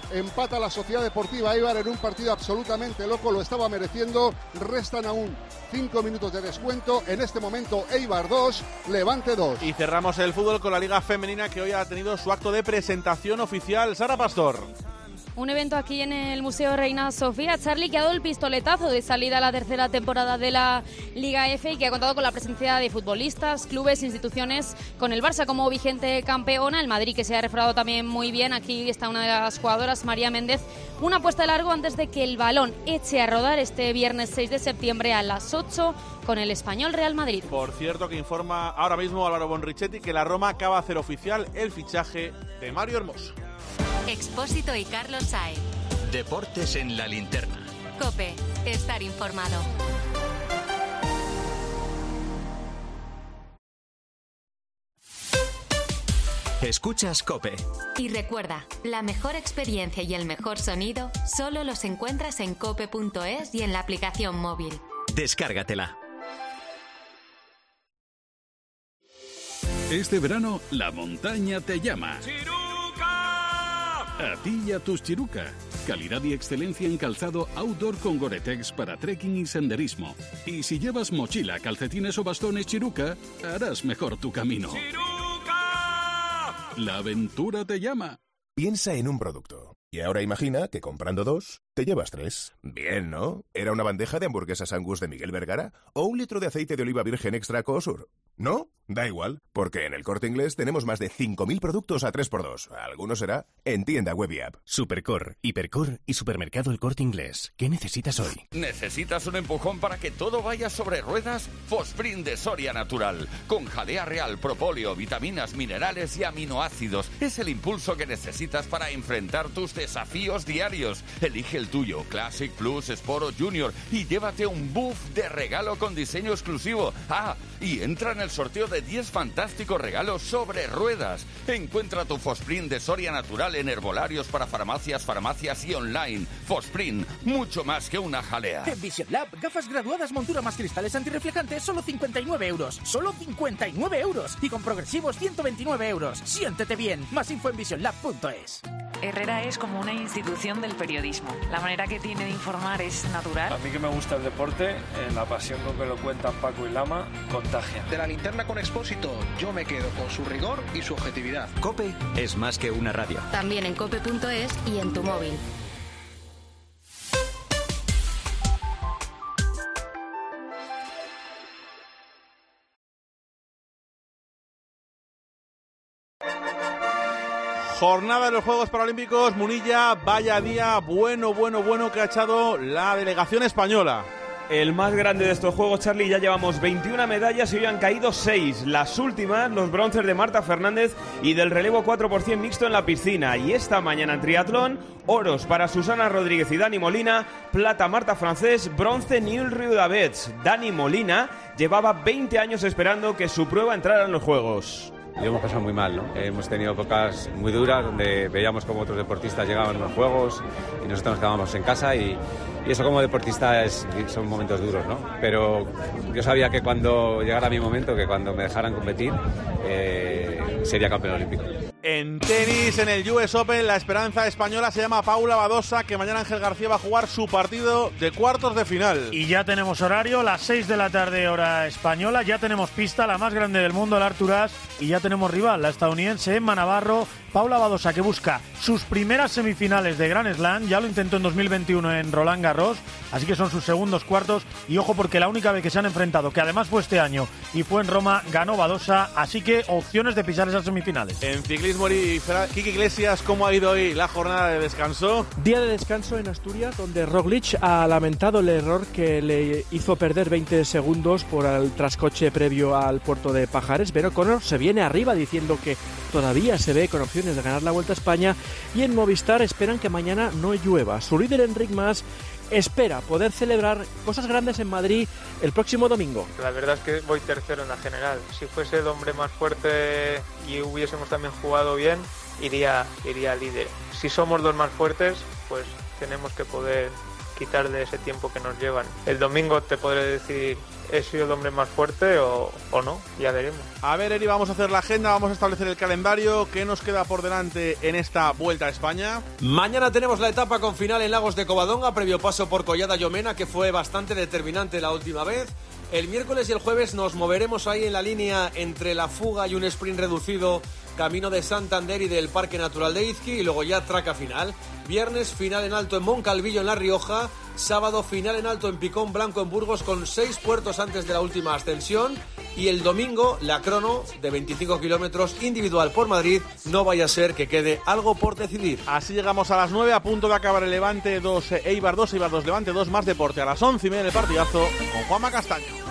Speaker 13: empata la Sociedad Deportiva Eibar en un partido absolutamente loco, lo estaba mereciendo. Restan aún cinco minutos de descuento. En este momento Eibar dos, Levante dos.
Speaker 18: Y cerramos el fútbol con la Liga Femenina, que hoy ha tenido su acto de presentación oficial. Sara Pastor.
Speaker 15: Un evento aquí en el Museo Reina Sofía, Charlie, que ha dado el pistoletazo de salida a la tercera temporada de la Liga F y que ha contado con la presencia de futbolistas, clubes, instituciones, con el Barça como vigente campeona, el Madrid que se ha reforzado también muy bien. Aquí está una de las jugadoras, María Méndez, una apuesta de largo antes de que el balón eche a rodar este viernes seis de septiembre a las ocho con el Español Real Madrid.
Speaker 18: Por cierto, que informa ahora mismo Álvaro Bonrichetti que la Roma acaba de hacer oficial el fichaje de Mario Hermoso.
Speaker 17: Expósito y Carlos Saez.
Speaker 8: Deportes en la linterna.
Speaker 17: COPE, estar informado.
Speaker 8: Escuchas COPE.
Speaker 17: Y recuerda, la mejor experiencia y el mejor sonido solo los encuentras en cope punto es y en la aplicación móvil.
Speaker 8: Descárgatela.
Speaker 20: Este verano, la montaña te llama. A ti y a tus Chiruca. Calidad y excelencia en calzado outdoor con Gore-Tex para trekking y senderismo. Y si llevas mochila, calcetines o bastones Chiruca, harás mejor tu camino. ¡Chiruca! La aventura te llama.
Speaker 21: Piensa en un producto. Y ahora imagina que comprando dos, te llevas tres. Bien, ¿no? ¿Era una bandeja de hamburguesas Angus de Miguel Vergara o un litro de aceite de oliva virgen extra Coosur? ¿No? Da igual, porque en el Corte Inglés tenemos más de cinco mil productos a tres por dos. Alguno será en tienda web y app.
Speaker 8: Supercor, Hipercor y Supermercado El Corte Inglés. ¿Qué necesitas hoy?
Speaker 22: ¿Necesitas un empujón para que todo vaya sobre ruedas? Fosprint de Soria Natural. Con jalea real, propóleo, vitaminas, minerales y aminoácidos. Es el impulso que necesitas para enfrentar tus desafíos diarios. Elige el tuyo, Classic, Plus, Sport o Junior, y llévate un buff de regalo con diseño exclusivo. Ah, y entra en el sorteo de diez fantásticos regalos sobre ruedas. Encuentra tu Fosprint de Soria Natural en herbolarios para farmacias, farmacias y online. Fosprint, mucho más que una jalea.
Speaker 23: En Vision Lab, gafas graduadas, montura más cristales antirreflejantes, solo cincuenta y nueve euros. Solo cincuenta y nueve euros. Y con progresivos, ciento veintinueve euros. Siéntete bien. Más info en vision lab punto es.
Speaker 24: Herrera es como una institución del periodismo. La manera que tiene de informar es natural.
Speaker 27: A mí que me gusta el deporte, eh, la pasión con que lo cuentan Paco y Lama, contagia.
Speaker 29: De la linterna con Expósito, yo me quedo con su rigor y su objetividad.
Speaker 8: COPE es más que una radio.
Speaker 17: También en cope punto es y en tu móvil.
Speaker 18: Jornada de los Juegos Paralímpicos, Munilla, vaya día bueno, bueno, bueno que ha echado la delegación española.
Speaker 11: El más grande de estos Juegos, Charlie, ya llevamos veintiuna medallas y hoy han caído seis. Las últimas, los bronces de Marta Fernández y del relevo cuatro por cien mixto en la piscina. Y esta mañana en triatlón, oros para Susana Rodríguez y Dani Molina, plata Marta Francés, bronce Nil Riudavets. Dani Molina llevaba veinte años esperando que su prueba entrara en los Juegos.
Speaker 30: Lo hemos pasado muy mal, ¿no? Hemos tenido épocas muy duras donde veíamos como otros deportistas llegaban a los Juegos y nosotros nos quedábamos en casa y, y eso como deportista es, son momentos duros, ¿no? Pero yo sabía que cuando llegara mi momento, que cuando me dejaran competir, eh, sería campeón olímpico.
Speaker 18: En tenis, en el U S Open, la esperanza española se llama Paula Badosa, que mañana Ángel García va a jugar su partido de cuartos de final.
Speaker 25: Y ya tenemos horario, las seis de la tarde hora española, ya tenemos pista, la más grande del mundo, el Artur Ashe, y ya tenemos rival, la estadounidense Emma Navarro. Paula Badosa, que busca sus primeras semifinales de Grand Slam, ya lo intentó en dos mil veintiuno en Roland Garros, así que son sus segundos cuartos, y ojo porque la única vez que se han enfrentado, que además fue este año y fue en Roma, ganó Badosa, así que opciones de pisar esas semifinales.
Speaker 18: En ciclismo, y Kiki Iglesias, ¿cómo ha ido hoy la jornada de descanso?
Speaker 31: Día de descanso en Asturias, donde Roglic ha lamentado el error que le hizo perder veinte segundos por el trascoche previo al puerto de Pajares. Pero Connor se viene arriba diciendo que todavía se ve con opciones de ganar la Vuelta a España, y en Movistar esperan que mañana no llueva. Su líder Enric Mas espera poder celebrar cosas grandes en Madrid el próximo domingo.
Speaker 32: La verdad es que voy tercero en la general. Si fuese el hombre más fuerte y hubiésemos también jugado bien, iría, iría líder. Si somos los más fuertes, pues tenemos que poder quitar de ese tiempo que nos llevan. El domingo te podré decir, he sido el hombre más fuerte o, o no, ya veremos.
Speaker 18: A ver, Eri, vamos a hacer la agenda, vamos a establecer el calendario. ¿Qué nos queda por delante en esta Vuelta a España?
Speaker 1: Mañana tenemos la etapa con final en Lagos de Covadonga, previo paso por Collada y Omena, que fue bastante determinante la última vez. El miércoles y el jueves nos moveremos ahí en la línea entre la fuga y un sprint reducido camino de Santander y del Parque Natural de Izqui, y luego ya traca final. Viernes final en alto en Moncalvillo, en La Rioja. Sábado final en alto en Picón Blanco, en Burgos, con seis puertos antes de la última ascensión. Y el domingo la crono de veinticinco kilómetros individual por Madrid. No vaya a ser que quede algo por decidir.
Speaker 18: Así llegamos a las nueve, a punto de acabar el Levante dos, Eibar dos, Eibar dos, Levante dos, más deporte a las once y media en el partidazo con Juanma Castaño.